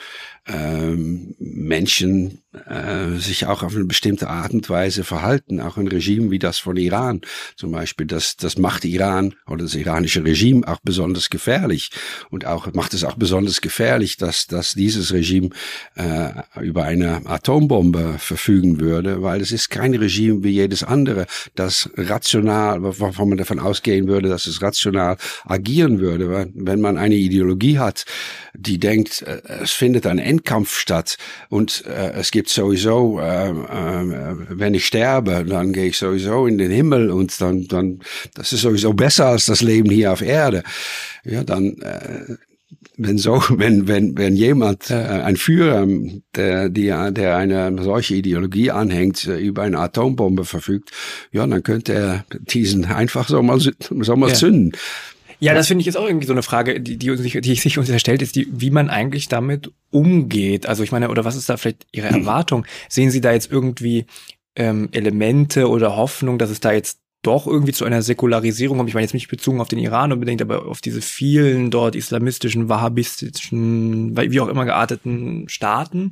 ähm, Menschen äh, sich auch auf eine bestimmte Art und Weise verhalten, auch ein Regime wie das von Iran zum Beispiel, das das macht Iran oder das iranische Regime auch besonders gefährlich und auch macht es auch besonders gefährlich, dass dass dieses Regime äh, über eine Atombombe verfügen würde, weil es ist kein Regime wie jedes andere, das rational, wovon man davon ausgehen würde, dass es rational agieren würde, weil wenn man eine Ideologie hat, die denkt, äh, es findet ein Endkampf statt und äh, es gibt sowieso, äh, äh, wenn ich sterbe, dann gehe ich sowieso in den Himmel und dann, dann, das ist sowieso besser als das Leben hier auf Erde. Ja, dann, äh, wenn so, wenn, wenn, wenn jemand, äh, ein Führer, der, die, der eine solche Ideologie anhängt, äh, über eine Atombombe verfügt, ja, dann könnte er diesen einfach so mal, so mal ja. zünden. Ja, das finde ich ist auch irgendwie so eine Frage, die, die, die sich uns stellt, ist die, wie man eigentlich damit umgeht. Also ich meine, oder was ist da vielleicht Ihre Erwartung? Sehen Sie da jetzt irgendwie ähm, Elemente oder Hoffnung, dass es da jetzt doch irgendwie zu einer Säkularisierung kommt? Ich meine jetzt nicht bezogen auf den Iran unbedingt, aber auf diese vielen dort islamistischen, wahhabistischen, wie auch immer gearteten Staaten.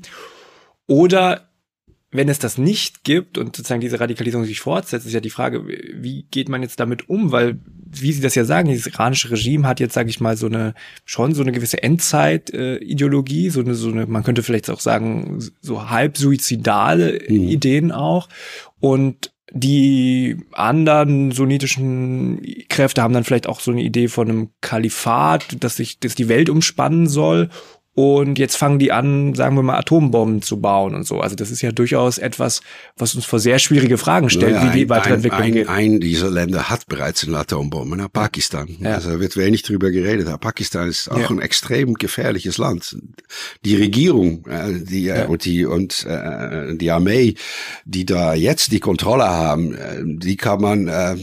Oder wenn es das nicht gibt und sozusagen diese Radikalisierung sich fortsetzt, ist ja die Frage, wie geht man jetzt damit um? Weil, wie Sie das ja sagen, dieses iranische Regime hat jetzt, sage ich mal, so eine schon so eine gewisse Endzeit-Ideologie, so eine, so eine, man könnte vielleicht auch sagen, so halb suizidale mhm. Ideen auch. Und die anderen sunnitischen Kräfte haben dann vielleicht auch so eine Idee von einem Kalifat, dass sich, dass die Welt umspannen soll. Und jetzt fangen die an, sagen wir mal, Atombomben zu bauen und so. Also das ist ja durchaus etwas, was uns vor sehr schwierige Fragen stellt, naja, wie die weitere Entwicklung ein, geht. Ein dieser Länder hat bereits eine Atombombe, ne? Pakistan. Ja. Also da wird wenig drüber geredet. Aber Pakistan ist auch ja. ein extrem gefährliches Land. Die Regierung, äh, die ja. und die und äh, die Armee, die da jetzt die Kontrolle haben, äh, die kann man äh,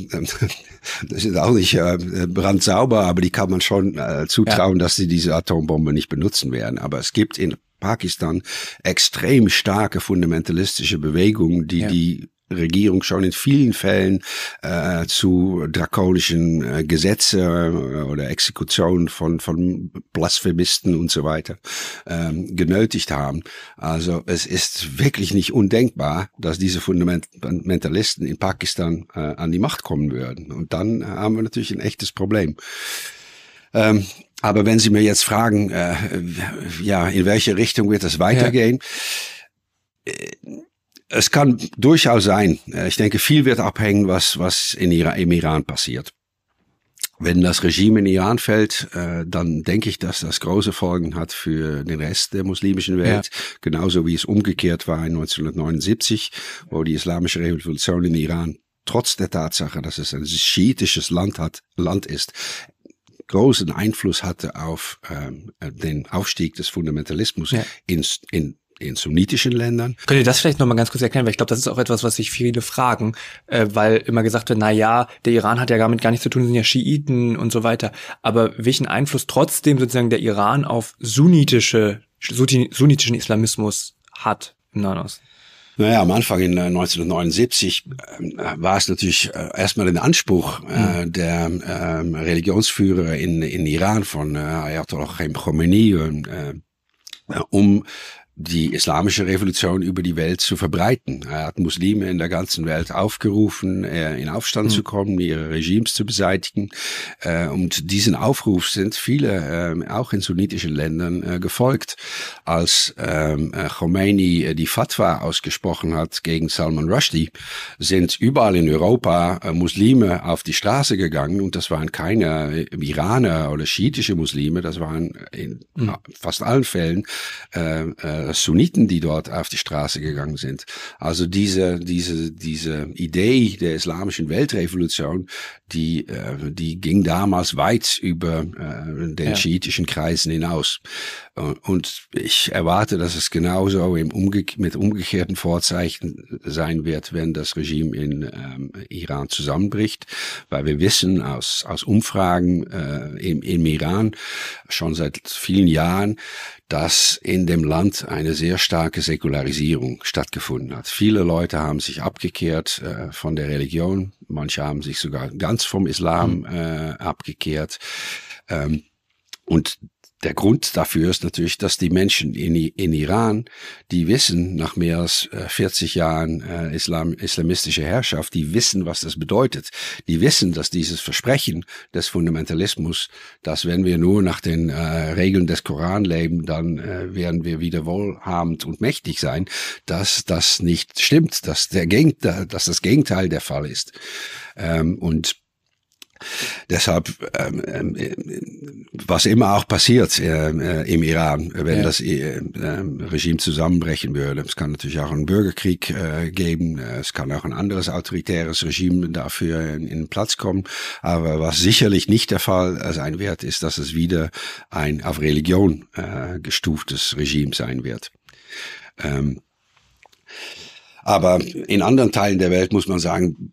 das ist auch nicht äh, brandsauber, aber die kann man schon äh, zutrauen, ja. dass sie diese Atombombe nicht benutzen werden. Aber es gibt in Pakistan extrem starke fundamentalistische Bewegungen, die ja. die Regierung schon in vielen Fällen äh, zu drakonischen äh, Gesetze äh, oder Exekutionen von von Blasphemisten und so weiter ähm, genötigt haben. Also es ist wirklich nicht undenkbar, dass diese Fundamentalisten in Pakistan äh, an die Macht kommen würden. Und dann haben wir natürlich ein echtes Problem. Ähm, aber wenn Sie mir jetzt fragen, äh, ja, in welche Richtung wird es weitergehen? Ja. Äh, Es kann durchaus sein. Ich denke, viel wird abhängen, was, was in Iran, im Iran passiert. Wenn das Regime in Iran fällt, dann denke ich, dass das große Folgen hat für den Rest der muslimischen Welt. Ja. Genauso wie es umgekehrt war in neunzehnhundertneunundsiebzig, wo die islamische Revolution in Iran trotz der Tatsache, dass es ein schiitisches Land hat, Land ist, großen Einfluss hatte auf ähm, den Aufstieg des Fundamentalismus ja. in, in in sunnitischen Ländern. Könnt ihr das vielleicht nochmal ganz kurz erklären? Weil ich glaube, das ist auch etwas, was sich viele fragen, äh, weil immer gesagt wird, na ja, der Iran hat ja damit gar nichts zu tun, sind ja Schiiten und so weiter. Aber welchen Einfluss trotzdem sozusagen der Iran auf sunnitische, sunnitischen Islamismus hat im Nahen Osten? Naja, am Anfang in neunzehnhundertneunundsiebzig äh, war es natürlich äh, erstmal den Anspruch äh, mhm. der äh, Religionsführer in, in Iran von äh, Ayatollah Khomeini, äh, um die islamische Revolution über die Welt zu verbreiten. Er hat Muslime in der ganzen Welt aufgerufen, in Aufstand mhm. zu kommen, ihre Regimes zu beseitigen. Und diesen Aufruf sind viele, auch in sunnitischen Ländern, gefolgt. Als Khomeini die Fatwa ausgesprochen hat gegen Salman Rushdie, sind überall in Europa Muslime auf die Straße gegangen. Und das waren keine Iraner oder schiitische Muslime, das waren in mhm. fast allen Fällen äh, Sunniten, die dort auf die Straße gegangen sind. Also diese diese diese Idee der islamischen Weltrevolution, die äh, die ging damals weit über äh, den ja. schiitischen Kreisen hinaus. Und ich erwarte, dass es genauso im Umge- mit umgekehrten Vorzeichen sein wird, wenn das Regime in ähm, Iran zusammenbricht, weil wir wissen aus aus Umfragen äh, im, im Iran schon seit vielen Jahren, dass in dem Land eine sehr starke Säkularisierung stattgefunden hat. Viele Leute haben sich abgekehrt äh, von der Religion, manche haben sich sogar ganz vom Islam äh, abgekehrt. Ähm, und der Grund dafür ist natürlich, dass die Menschen in, in Iran, die wissen, nach mehr als vierzig Jahren äh, Islam, islamistische Herrschaft, die wissen, was das bedeutet. Die wissen, dass dieses Versprechen des Fundamentalismus, dass wenn wir nur nach den äh, Regeln des Koran leben, dann äh, werden wir wieder wohlhabend und mächtig sein, dass das nicht stimmt, dass, der Geg- dass das Gegenteil der Fall ist. Ähm, und Deshalb, ähm, was immer auch passiert äh, im Iran, wenn ja. das äh, Regime zusammenbrechen würde. Es kann natürlich auch einen Bürgerkrieg äh, geben, es kann auch ein anderes autoritäres Regime dafür in, in Platz kommen. Aber was sicherlich nicht der Fall sein wird, ist, dass es wieder ein auf Religion äh, gestuftes Regime sein wird. Ähm, aber in anderen Teilen der Welt muss man sagen,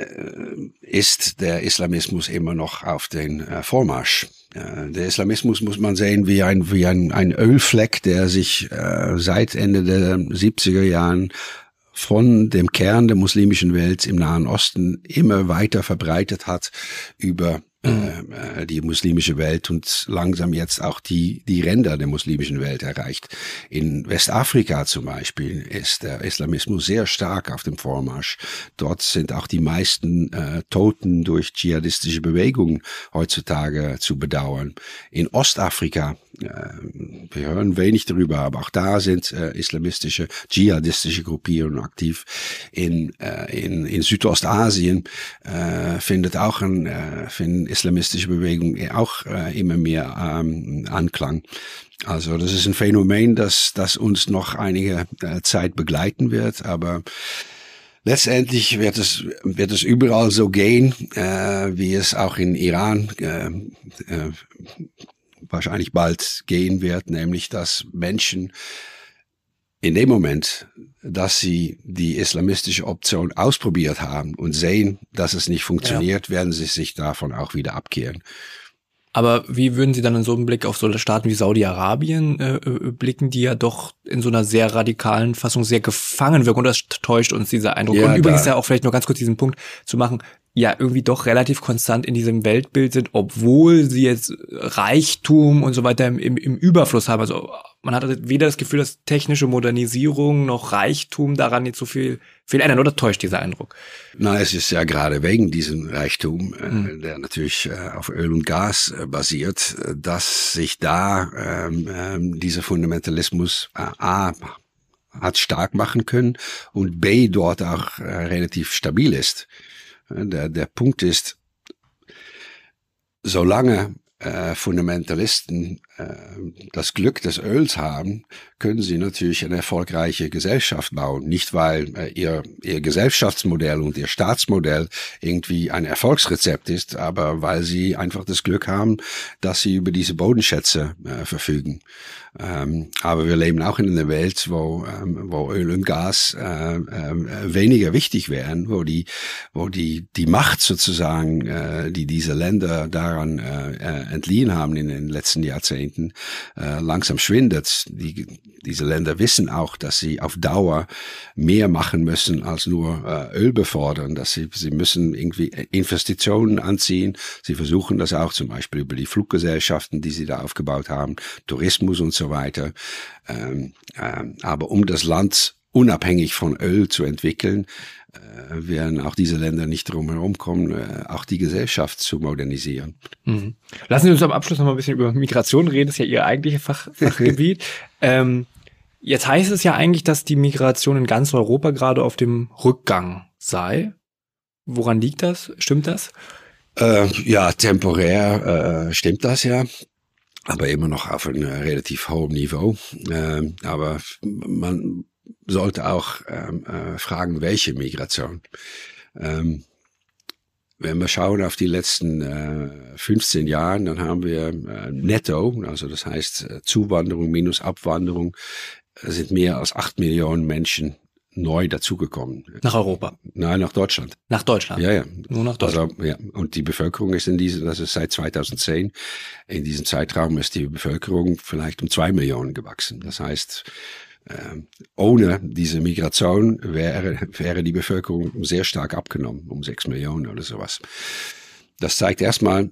ist der Islamismus immer noch auf den äh, Vormarsch. Äh, der Islamismus muss man sehen wie ein wie ein, ein Ölfleck, der sich äh, seit Ende der siebziger Jahren von dem Kern der muslimischen Welt im Nahen Osten immer weiter verbreitet hat über äh, die muslimische Welt und langsam jetzt auch die die Ränder der muslimischen Welt erreicht. In Westafrika zum Beispiel ist der Islamismus sehr stark auf dem Vormarsch. Dort sind auch die meisten äh, Toten durch dschihadistische Bewegungen heutzutage zu bedauern. In Ostafrika, äh, wir hören wenig darüber, aber auch da sind äh, islamistische, dschihadistische Gruppierungen aktiv. In äh, in in Südostasien äh, findet auch ein äh, finden islamistische Bewegung auch äh, immer mehr ähm, Anklang. Also das ist ein Phänomen, das, das uns noch einige äh, Zeit begleiten wird, aber letztendlich wird es, wird es überall so gehen, äh, wie es auch in Iran äh, äh, wahrscheinlich bald gehen wird, nämlich dass Menschen in dem Moment, dass sie die islamistische Option ausprobiert haben und sehen, dass es nicht funktioniert, ja. werden sie sich davon auch wieder abkehren. Aber wie würden Sie dann in so einem Blick auf so Staaten wie Saudi-Arabien äh, blicken, die ja doch in so einer sehr radikalen Fassung sehr gefangen wirken? Und das täuscht uns dieser Eindruck. Ja, und übrigens da. ja auch vielleicht nur ganz kurz diesen Punkt zu machen, ja irgendwie doch relativ konstant in diesem Weltbild sind, obwohl sie jetzt Reichtum und so weiter im, im, im Überfluss haben. Also man hat weder das Gefühl, dass technische Modernisierung noch Reichtum daran nicht so viel, viel ändern. Oder täuscht dieser Eindruck? Na, es ist ja gerade wegen diesem Reichtum, äh, Mhm. der natürlich äh, auf Öl und Gas äh, basiert, äh, dass sich da ähm, ähm, dieser Fundamentalismus äh, A hat stark machen können und B dort auch äh, relativ stabil ist. Der, der Punkt ist, solange äh, Fundamentalisten äh, das Glück des Öls haben, können sie natürlich eine erfolgreiche Gesellschaft bauen. Nicht, weil äh, ihr, ihr Gesellschaftsmodell und ihr Staatsmodell irgendwie ein Erfolgsrezept ist, aber weil sie einfach das Glück haben, dass sie über diese Bodenschätze äh, verfügen. Ähm, aber wir leben auch in einer Welt, wo, ähm, wo Öl und Gas äh, äh, weniger wichtig wären, wo die, wo die, die Macht sozusagen, äh, die diese Länder daran äh, entliehen haben in den letzten Jahrzehnten, äh, langsam schwindet. Die, diese Länder wissen auch, dass sie auf Dauer mehr machen müssen als nur äh, Öl befördern, dass sie, sie müssen irgendwie Investitionen anziehen. Sie versuchen das auch zum Beispiel über die Fluggesellschaften, die sie da aufgebaut haben, Tourismus und so weiter. Ähm, ähm, aber um das Land unabhängig von Öl zu entwickeln, äh, werden auch diese Länder nicht drum herum kommen, äh, auch die Gesellschaft zu modernisieren. Mhm. Lassen Sie uns am Abschluss noch mal ein bisschen über Migration reden, das ist ja Ihr eigentliches Fach, Fachgebiet. ähm, jetzt heißt es ja eigentlich, dass die Migration in ganz Europa gerade auf dem Rückgang sei. Woran liegt das? Stimmt das? Äh, ja, temporär äh, stimmt das ja. Aber immer noch auf einem relativ hohen Niveau. Ähm, aber man sollte auch ähm, äh, fragen, welche Migration. Ähm, wenn wir schauen auf die letzten äh, fünfzehn Jahren, dann haben wir äh, netto, also das heißt äh, Zuwanderung minus Abwanderung, äh, sind mehr als acht Millionen Menschen neu dazugekommen. Nach Europa? Nein, nach Deutschland. Nach Deutschland? Ja, ja. Nur nach Deutschland? Also, ja. Und die Bevölkerung ist in diesem, das ist seit zweitausendzehn, in diesem Zeitraum ist die Bevölkerung vielleicht um zwei Millionen gewachsen. Das heißt, äh, ohne diese Migration wäre, wäre die Bevölkerung sehr stark abgenommen, um sechs Millionen oder sowas. Das zeigt erstmal,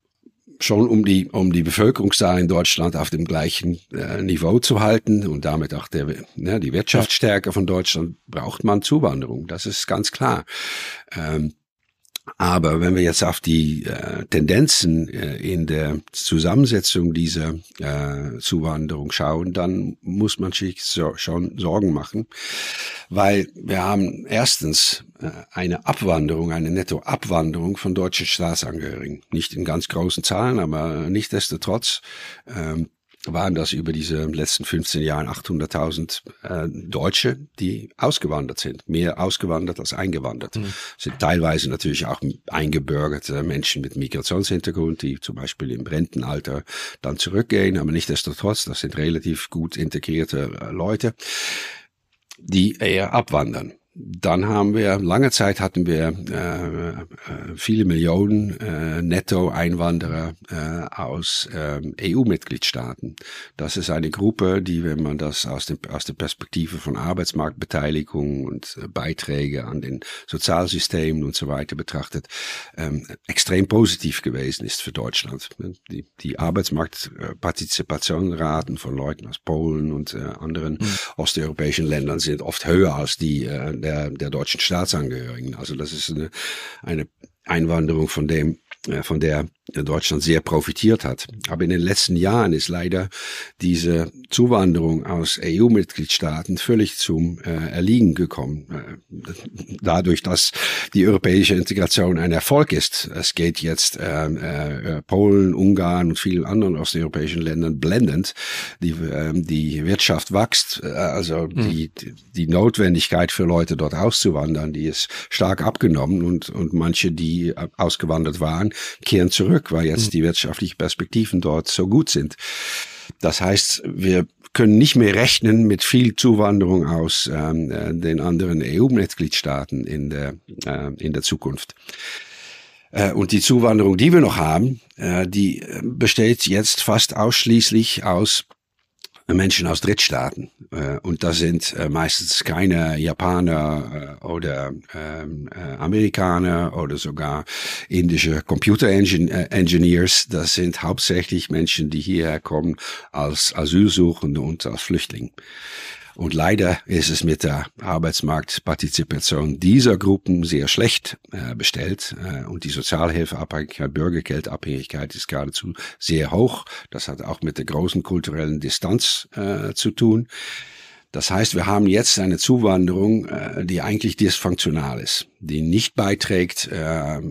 schon um die, um die Bevölkerungszahl in Deutschland auf dem gleichen äh, Niveau zu halten und damit auch der, ne, die Wirtschaftsstärke von Deutschland, braucht man Zuwanderung. Das ist ganz klar. Ähm, aber wenn wir jetzt auf die äh, Tendenzen äh, in der Zusammensetzung dieser äh, Zuwanderung schauen, dann muss man sich so, schon Sorgen machen, weil wir haben erstens äh, eine Abwanderung, eine Nettoabwanderung von deutschen Staatsangehörigen. Nicht in ganz großen Zahlen, aber nichtsdestotrotz ähm, waren das über diese letzten fünfzehn Jahren achthunderttausend äh, Deutsche, die ausgewandert sind. Mehr ausgewandert als eingewandert. Mhm. Sind teilweise natürlich auch eingebürgerte Menschen mit Migrationshintergrund, die zum Beispiel im Rentenalter dann zurückgehen, aber nichtsdestotrotz, das sind relativ gut integrierte äh, Leute, die eher abwandern. Dann haben wir, lange Zeit hatten wir äh, viele Millionen äh, Netto-Einwanderer äh, aus äh, E U-Mitgliedstaaten. Das ist eine Gruppe, die, wenn man das aus, dem, aus der Perspektive von Arbeitsmarktbeteiligung und äh, Beiträge an den Sozialsystemen und so weiter betrachtet, ähm, extrem positiv gewesen ist für Deutschland. Die, die Arbeitsmarktpartizipationsraten von Leuten aus Polen und äh, anderen mhm. osteuropäischen Ländern sind oft höher als die äh, Der, der deutschen Staatsangehörigen. Also das ist eine, eine Einwanderung, von dem, äh, von der Deutschland sehr profitiert hat. Aber in den letzten Jahren ist leider diese Zuwanderung aus E U-Mitgliedstaaten völlig zum äh, Erliegen gekommen. Äh, dadurch, dass die europäische Integration ein Erfolg ist. Es geht jetzt äh, äh, Polen, Ungarn und vielen anderen osteuropäischen Ländern blendend. Die, äh, die Wirtschaft wächst, äh, also mhm. die, die Notwendigkeit für Leute dort auszuwandern, die ist stark abgenommen und, und manche, die ausgewandert waren, kehren zurück, weil jetzt die wirtschaftlichen Perspektiven dort so gut sind. Das heißt, wir können nicht mehr rechnen mit viel Zuwanderung aus ähm, den anderen E U-Mitgliedstaaten in der, äh, in der Zukunft. Und die Zuwanderung, die wir noch haben, die besteht jetzt fast ausschließlich aus Menschen aus Drittstaaten. Und das sind meistens keine Japaner oder Amerikaner oder sogar indische Computer Engineers. Das sind hauptsächlich Menschen, die hierher kommen als Asylsuchende und als Flüchtlinge. Und leider ist es mit der Arbeitsmarktpartizipation dieser Gruppen sehr schlecht äh, bestellt. Äh, und die Sozialhilfeabhängigkeit, Bürgergeldabhängigkeit ist geradezu sehr hoch. Das hat auch mit der großen kulturellen Distanz äh, zu tun. Das heißt, wir haben jetzt eine Zuwanderung, äh, die eigentlich dysfunktional ist, die nicht beiträgt äh, äh,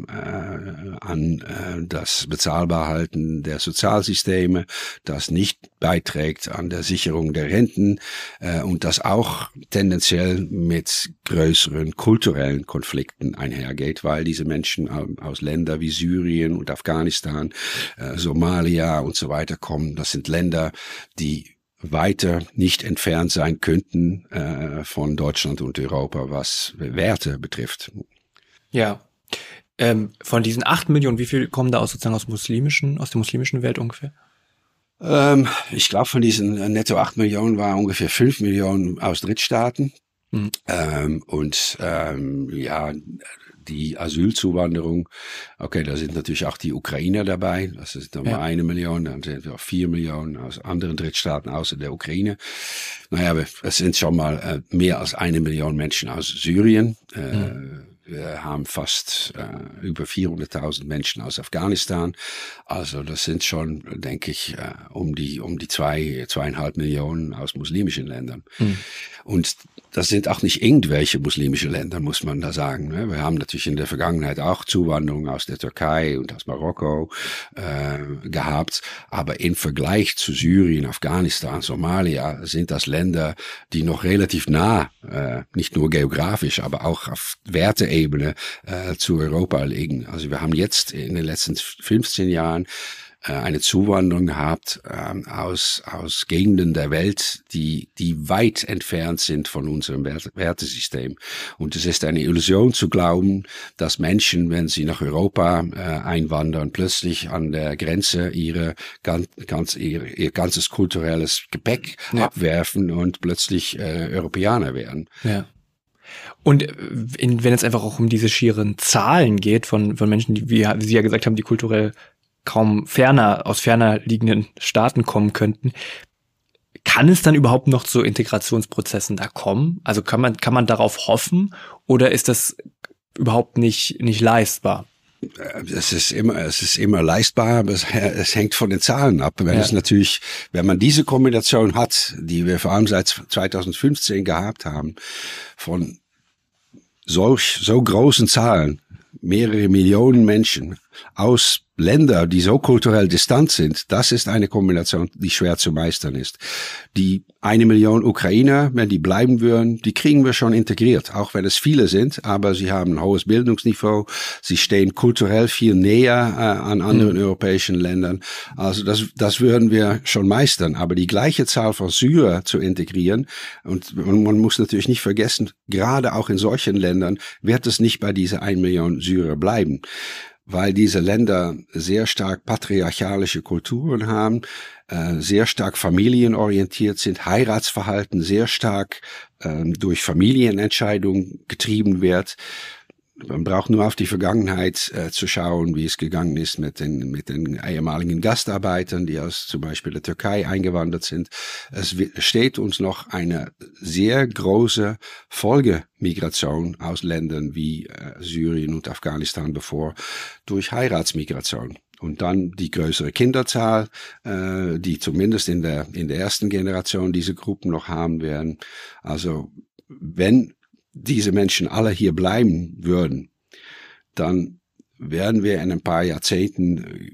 an äh, das Bezahlbarhalten der Sozialsysteme, das nicht beiträgt an der Sicherung der Renten äh, und das auch tendenziell mit größeren kulturellen Konflikten einhergeht, weil diese Menschen äh, aus Ländern wie Syrien und Afghanistan, äh, Somalia und so weiter kommen. Das sind Länder, die weiter nicht entfernt sein könnten äh, von Deutschland und Europa, was Werte betrifft. Ja, ähm, von diesen acht Millionen, wie viel kommen da aus sozusagen aus muslimischen, aus der muslimischen Welt ungefähr? Ähm, ich glaube, von diesen netto acht Millionen waren ungefähr fünf Millionen aus Drittstaaten. Mhm. Ähm, und ähm, ja, die Asylzuwanderung, okay, da sind natürlich auch die Ukrainer dabei, das ist nochmal ja. eine Million, dann sind wir auch vier Millionen aus anderen Drittstaaten außer der Ukraine. Naja, aber es sind schon mal äh, mehr als eine Million Menschen aus Syrien. Äh, mhm. Wir haben fast äh, über vierhunderttausend Menschen aus Afghanistan. Also das sind schon, denke ich, äh, um die um die zwei zweieinhalb Millionen aus muslimischen Ländern. Mhm. Und das sind auch nicht irgendwelche muslimische Länder, muss man da sagen. Ne? Wir haben natürlich in der Vergangenheit auch Zuwanderung aus der Türkei und aus Marokko äh, gehabt. Aber im Vergleich zu Syrien, Afghanistan, Somalia sind das Länder, die noch relativ nah, äh, nicht nur geografisch, aber auch auf Werteebene äh, zu Europa liegen. Also wir haben jetzt in den letzten fünfzehn Jahren äh, eine Zuwanderung gehabt äh, aus aus Gegenden der Welt, die die weit entfernt sind von unserem Wert- Wertesystem. Und es ist eine Illusion zu glauben, dass Menschen, wenn sie nach Europa äh, einwandern, plötzlich an der Grenze ihre ganz, ganz ihr, ihr ganzes kulturelles Gepäck ja. abwerfen und plötzlich äh, Europäer werden. Ja. Und in, wenn es einfach auch um diese schieren Zahlen geht von, von Menschen, die, wie Sie ja gesagt haben, die kulturell kaum ferner, aus ferner liegenden Staaten kommen könnten, kann es dann überhaupt noch zu Integrationsprozessen da kommen? Also kann man, kann man darauf hoffen oder ist das überhaupt nicht, nicht leistbar? Es ist immer, es ist immer leistbar, aber es, es hängt von den Zahlen ab. Wenn ja. es natürlich, wenn man diese Kombination hat, die wir vor allem seit zweitausendfünfzehn gehabt haben, von solch, so großen Zahlen, mehrere Millionen Menschen aus Ländern, die so kulturell distant sind, das ist eine Kombination, die schwer zu meistern ist. Die eine Million Ukrainer, wenn die bleiben würden, die kriegen wir schon integriert, auch wenn es viele sind, aber sie haben ein hohes Bildungsniveau, sie stehen kulturell viel näher äh, an anderen mhm. europäischen Ländern. Also das, das würden wir schon meistern, aber die gleiche Zahl von Syrer zu integrieren, und man muss natürlich nicht vergessen, gerade auch in solchen Ländern wird es nicht bei dieser eine Million Syrer bleiben, weil diese Länder sehr stark patriarchalische Kulturen haben, äh, sehr stark familienorientiert sind, Heiratsverhalten sehr stark äh, durch Familienentscheidungen getrieben wird. Man braucht nur auf die Vergangenheit äh, zu schauen, wie es gegangen ist mit den mit den ehemaligen Gastarbeitern, die aus zum Beispiel der Türkei eingewandert sind. Es steht uns noch eine sehr große Folgemigration aus Ländern wie äh, Syrien und Afghanistan bevor, durch Heiratsmigration. Und dann die größere Kinderzahl, äh, die zumindest in der in der ersten Generation diese Gruppen noch haben werden. Also wenn diese Menschen alle hier bleiben würden, dann werden wir in ein paar Jahrzehnten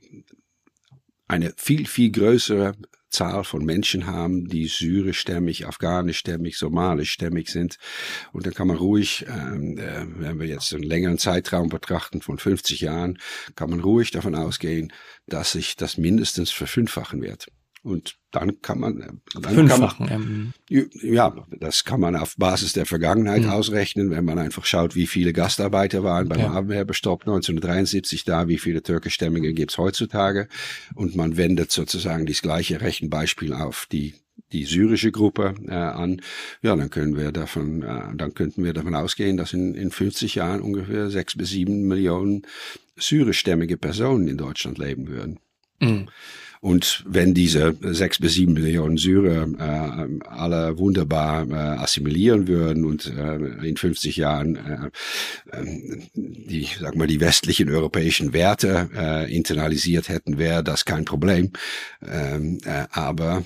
eine viel, viel größere Zahl von Menschen haben, die syrischstämmig, afghanischstämmig, somalischstämmig sind. Und dann kann man ruhig, ähm, äh, wenn wir jetzt einen längeren Zeitraum betrachten von fünfzig Jahren, kann man ruhig davon ausgehen, dass sich das mindestens verfünffachen wird. Und dann kann man, dann Fünffachen. kann man, ja, das kann man auf Basis der Vergangenheit mhm. ausrechnen, wenn man einfach schaut, wie viele Gastarbeiter waren beim ja. Abwehrbestopp neunzehnhundertdreiundsiebzig da, wie viele türkischstämmige gibt's heutzutage. Und man wendet sozusagen das gleiche Rechenbeispiel auf die die syrische Gruppe äh, an, ja, dann können wir davon, äh, dann könnten wir davon ausgehen, dass in, in fünfzig Jahren ungefähr sechs bis sieben Millionen syrischstämmige Personen in Deutschland leben würden. Mhm. Und wenn diese sechs bis sieben Millionen Syrer äh, alle wunderbar äh, assimilieren würden und äh, in fünfzig Jahren äh, äh, die, sag mal, die westlichen europäischen Werte äh, internalisiert hätten, wäre das kein Problem. Ähm, äh, aber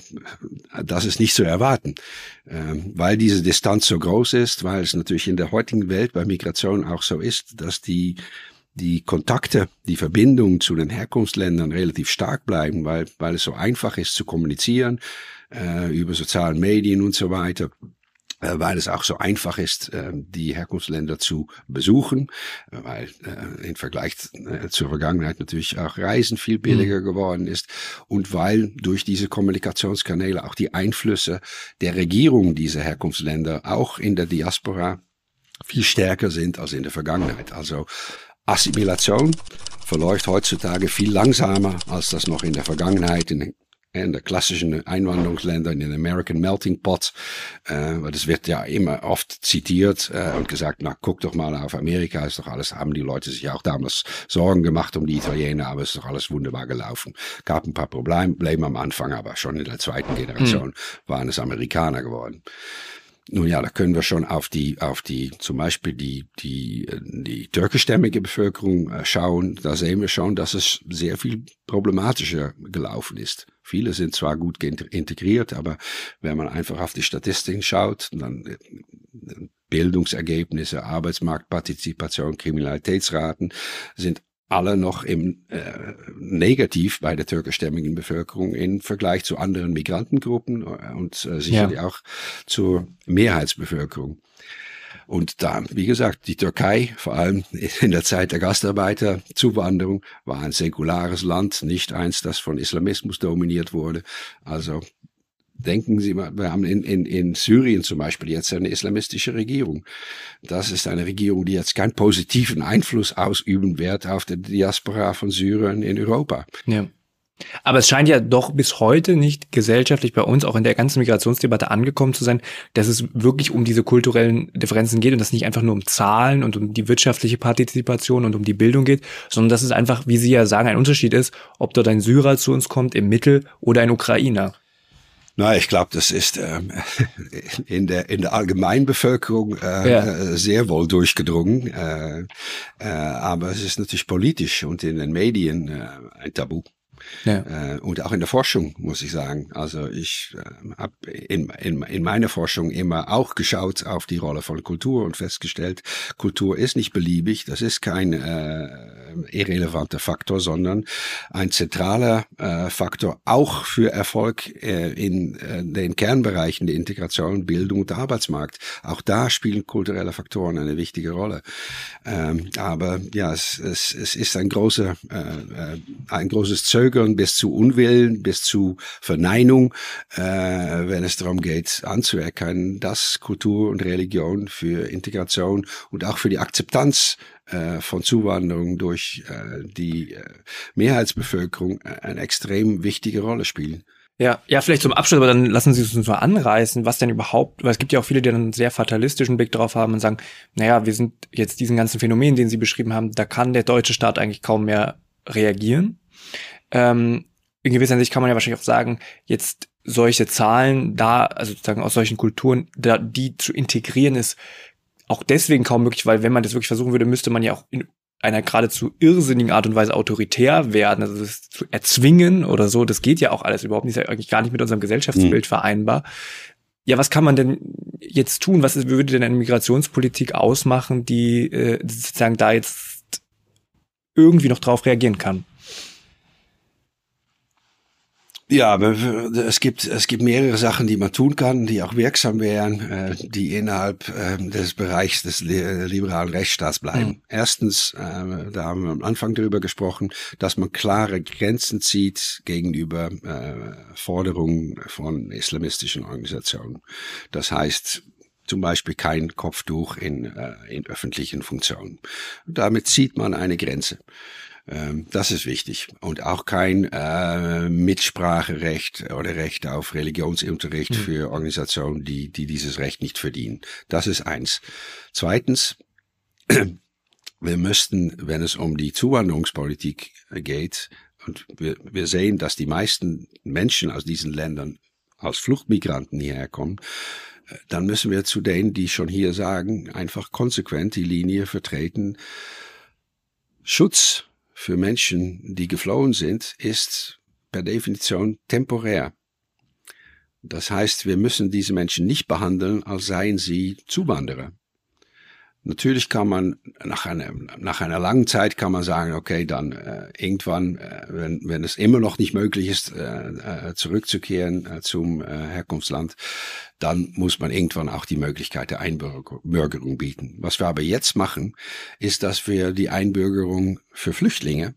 das ist nicht zu erwarten, ähm, weil diese Distanz so groß ist, weil es natürlich in der heutigen Welt bei Migration auch so ist, dass die die Kontakte, die Verbindungen zu den Herkunftsländern relativ stark bleiben, weil, weil es so einfach ist zu kommunizieren, äh, über sozialen Medien und so weiter, äh, weil es auch so einfach ist, äh, die Herkunftsländer zu besuchen, äh, weil äh, im Vergleich äh, zur Vergangenheit natürlich auch Reisen viel billiger mhm. geworden ist und weil durch diese Kommunikationskanäle auch die Einflüsse der Regierung dieser Herkunftsländer auch in der Diaspora viel stärker sind als in der Vergangenheit. Also Assimilation verläuft heutzutage viel langsamer, als das noch in der Vergangenheit in, in der klassischen Einwanderungsländern, in den American Melting Pot. Äh, das wird ja immer oft zitiert äh, und gesagt, na, guck doch mal auf Amerika, ist doch alles, haben die Leute sich auch damals Sorgen gemacht um die Italiener, aber es ist doch alles wunderbar gelaufen. Gab ein paar Probleme am Anfang, aber schon in der zweiten Generation mhm. waren es Amerikaner geworden. Nun ja, da können wir schon auf die, auf die, zum Beispiel die, die, die türkischstämmige Bevölkerung schauen. Da sehen wir schon, dass es sehr viel problematischer gelaufen ist. Viele sind zwar gut integriert, aber wenn man einfach auf die Statistiken schaut, dann Bildungsergebnisse, Arbeitsmarktpartizipation, Kriminalitätsraten sind alle noch im äh, negativ bei der türkischstämmigen Bevölkerung im Vergleich zu anderen Migrantengruppen und äh, sicherlich ja. auch zur Mehrheitsbevölkerung. Und da, wie gesagt, die Türkei, vor allem in der Zeit der Gastarbeiterzuwanderung, war ein säkulares Land, nicht eins, das von Islamismus dominiert wurde. Also denken Sie mal, wir haben in, in, in Syrien zum Beispiel jetzt eine islamistische Regierung. Das ist eine Regierung, die jetzt keinen positiven Einfluss ausüben wird auf die Diaspora von Syrern in Europa. Ja. Aber es scheint ja doch bis heute nicht gesellschaftlich bei uns, auch in der ganzen Migrationsdebatte angekommen zu sein, dass es wirklich um diese kulturellen Differenzen geht und dass es nicht einfach nur um Zahlen und um die wirtschaftliche Partizipation und um die Bildung geht, sondern dass es einfach, wie Sie ja sagen, ein Unterschied ist, ob dort ein Syrer zu uns kommt im Mittel oder ein Ukrainer. Na, ich glaube, das ist ähm, in der in der Allgemeinbevölkerung äh, ja. sehr wohl durchgedrungen, äh, äh, aber es ist natürlich politisch und in den Medien äh, ein Tabu. Ja. Äh, und auch in der Forschung, muss ich sagen. Also ich äh, habe in, in, in meiner Forschung immer auch geschaut auf die Rolle von Kultur und festgestellt, Kultur ist nicht beliebig, das ist kein äh, irrelevanter Faktor, sondern ein zentraler äh, Faktor auch für Erfolg äh, in äh, den Kernbereichen der Integration, Bildung und Arbeitsmarkt. Auch da spielen kulturelle Faktoren eine wichtige Rolle. Ähm, aber ja, es, es, es ist ein großer, äh, ein großes Zögern bis zu Unwillen, bis zu Verneinung, äh, wenn es darum geht, anzuerkennen, dass Kultur und Religion für Integration und auch für die Akzeptanz äh, von Zuwanderung durch äh, die äh, Mehrheitsbevölkerung eine extrem wichtige Rolle spielen. Ja, ja, vielleicht zum Abschluss, aber dann lassen Sie es uns mal anreißen, was denn überhaupt, weil es gibt ja auch viele, die dann einen sehr fatalistischen Blick drauf haben und sagen, naja, wir sind jetzt diesen ganzen Phänomen, den Sie beschrieben haben, da kann der deutsche Staat eigentlich kaum mehr reagieren. Ähm, in gewisser Hinsicht kann man ja wahrscheinlich auch sagen, jetzt solche Zahlen da, also sozusagen aus solchen Kulturen, da die zu integrieren ist auch deswegen kaum möglich, weil wenn man das wirklich versuchen würde, müsste man ja auch in einer geradezu irrsinnigen Art und Weise autoritär werden, also das zu erzwingen oder so, das geht ja auch alles überhaupt nicht, ist ja eigentlich gar nicht mit unserem Gesellschaftsbild mhm. vereinbar. Ja, was kann man denn jetzt tun? Was ist, würde denn eine Migrationspolitik ausmachen, die äh, sozusagen da jetzt irgendwie noch drauf reagieren kann? Ja, es gibt, es gibt mehrere Sachen, die man tun kann, die auch wirksam wären, die innerhalb des Bereichs des liberalen Rechtsstaats bleiben. Mhm. Erstens, da haben wir am Anfang darüber gesprochen, dass man klare Grenzen zieht gegenüber Forderungen von islamistischen Organisationen. Das heißt, zum Beispiel kein Kopftuch in, in öffentlichen Funktionen. Damit zieht man eine Grenze. Das ist wichtig. Und auch kein äh, Mitspracherecht oder Recht auf Religionsunterricht mhm. für Organisationen, die, die dieses Recht nicht verdienen. Das ist eins. Zweitens, wir müssten, wenn es um die Zuwanderungspolitik geht, und wir, wir sehen, dass die meisten Menschen aus diesen Ländern als Fluchtmigranten hierher kommen, dann müssen wir zu denen, die schon hier sagen, einfach konsequent die Linie vertreten. Schutz für Menschen, die geflohen sind, ist per Definition temporär. Das heißt, wir müssen diese Menschen nicht behandeln, als seien sie Zuwanderer. Natürlich kann man nach einer, nach einer langen Zeit kann man sagen, okay, dann äh, irgendwann, äh, wenn, wenn es immer noch nicht möglich ist, äh, äh, zurückzukehren äh, zum äh, Herkunftsland, dann muss man irgendwann auch die Möglichkeit der Einbürgerung bieten. Was wir aber jetzt machen, ist, dass wir die Einbürgerung für Flüchtlinge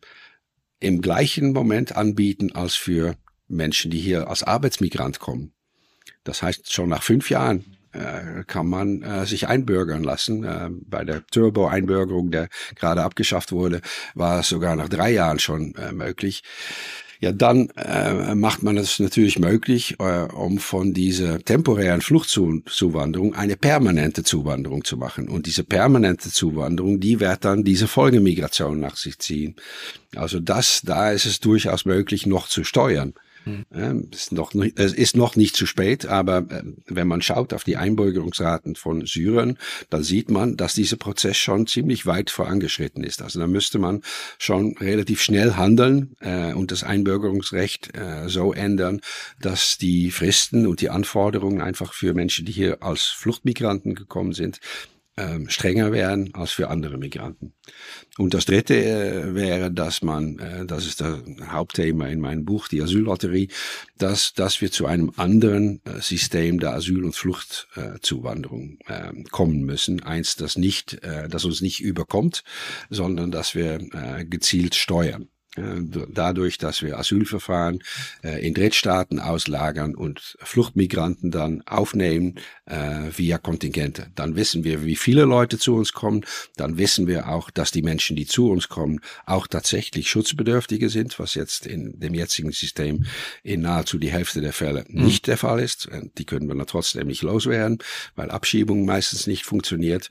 im gleichen Moment anbieten als für Menschen, die hier als Arbeitsmigrant kommen. Das heißt, schon nach fünf Jahren kann man äh, sich einbürgern lassen. Äh, bei der Turbo-Einbürgerung, der gerade abgeschafft wurde, war es sogar nach drei Jahren schon äh, möglich. Ja, dann äh, macht man es natürlich möglich, äh, um von dieser temporären Fluchtzuwanderung eine permanente Zuwanderung zu machen. Und diese permanente Zuwanderung, die wird dann diese Folgemigration nach sich ziehen. Also das, da ist es durchaus möglich, noch zu steuern. Hm. Es ist noch nicht, es ist noch nicht zu spät, aber wenn man schaut auf die Einbürgerungsraten von Syrern, dann sieht man, dass dieser Prozess schon ziemlich weit vorangeschritten ist. Also da müsste man schon relativ schnell handeln äh, und das Einbürgerungsrecht äh, so ändern, dass die Fristen und die Anforderungen einfach für Menschen, die hier als Fluchtmigranten gekommen sind, Ähm, strenger werden als für andere Migranten. Und das Dritte äh, wäre, dass man, äh, das ist das Hauptthema in meinem Buch, die Asyllotterie, dass, dass wir zu einem anderen äh, System der Asyl- und Fluchtzuwanderung äh, kommen müssen. Eins, das nicht, äh, das uns nicht überkommt, sondern dass wir äh, gezielt steuern. Dadurch, dass wir Asylverfahren äh, in Drittstaaten auslagern und Fluchtmigranten dann aufnehmen äh, via Kontingente. Dann wissen wir, wie viele Leute zu uns kommen. Dann wissen wir auch, dass die Menschen, die zu uns kommen, auch tatsächlich Schutzbedürftige sind, was jetzt in dem jetzigen System in nahezu die Hälfte der Fälle mhm. nicht der Fall ist. Die können wir dann trotzdem nicht loswerden, weil Abschiebung meistens nicht funktioniert.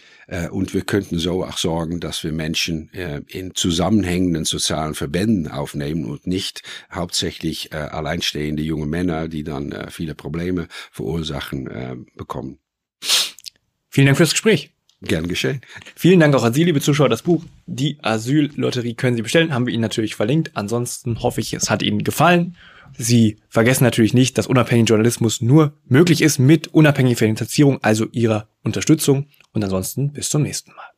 Und wir könnten so auch sorgen, dass wir Menschen äh, in zusammenhängenden sozialen Verbänden aufnehmen und nicht hauptsächlich äh, alleinstehende junge Männer, die dann äh, viele Probleme verursachen, äh, bekommen. Vielen Dank fürs Gespräch. Gern geschehen. Vielen Dank auch an Sie, liebe Zuschauer. Das Buch Die Asyllotterie können Sie bestellen, haben wir Ihnen natürlich verlinkt. Ansonsten hoffe ich, es hat Ihnen gefallen. Sie vergessen natürlich nicht, dass unabhängiger Journalismus nur möglich ist mit unabhängiger Finanzierung, also Ihrer Unterstützung. Und ansonsten bis zum nächsten Mal.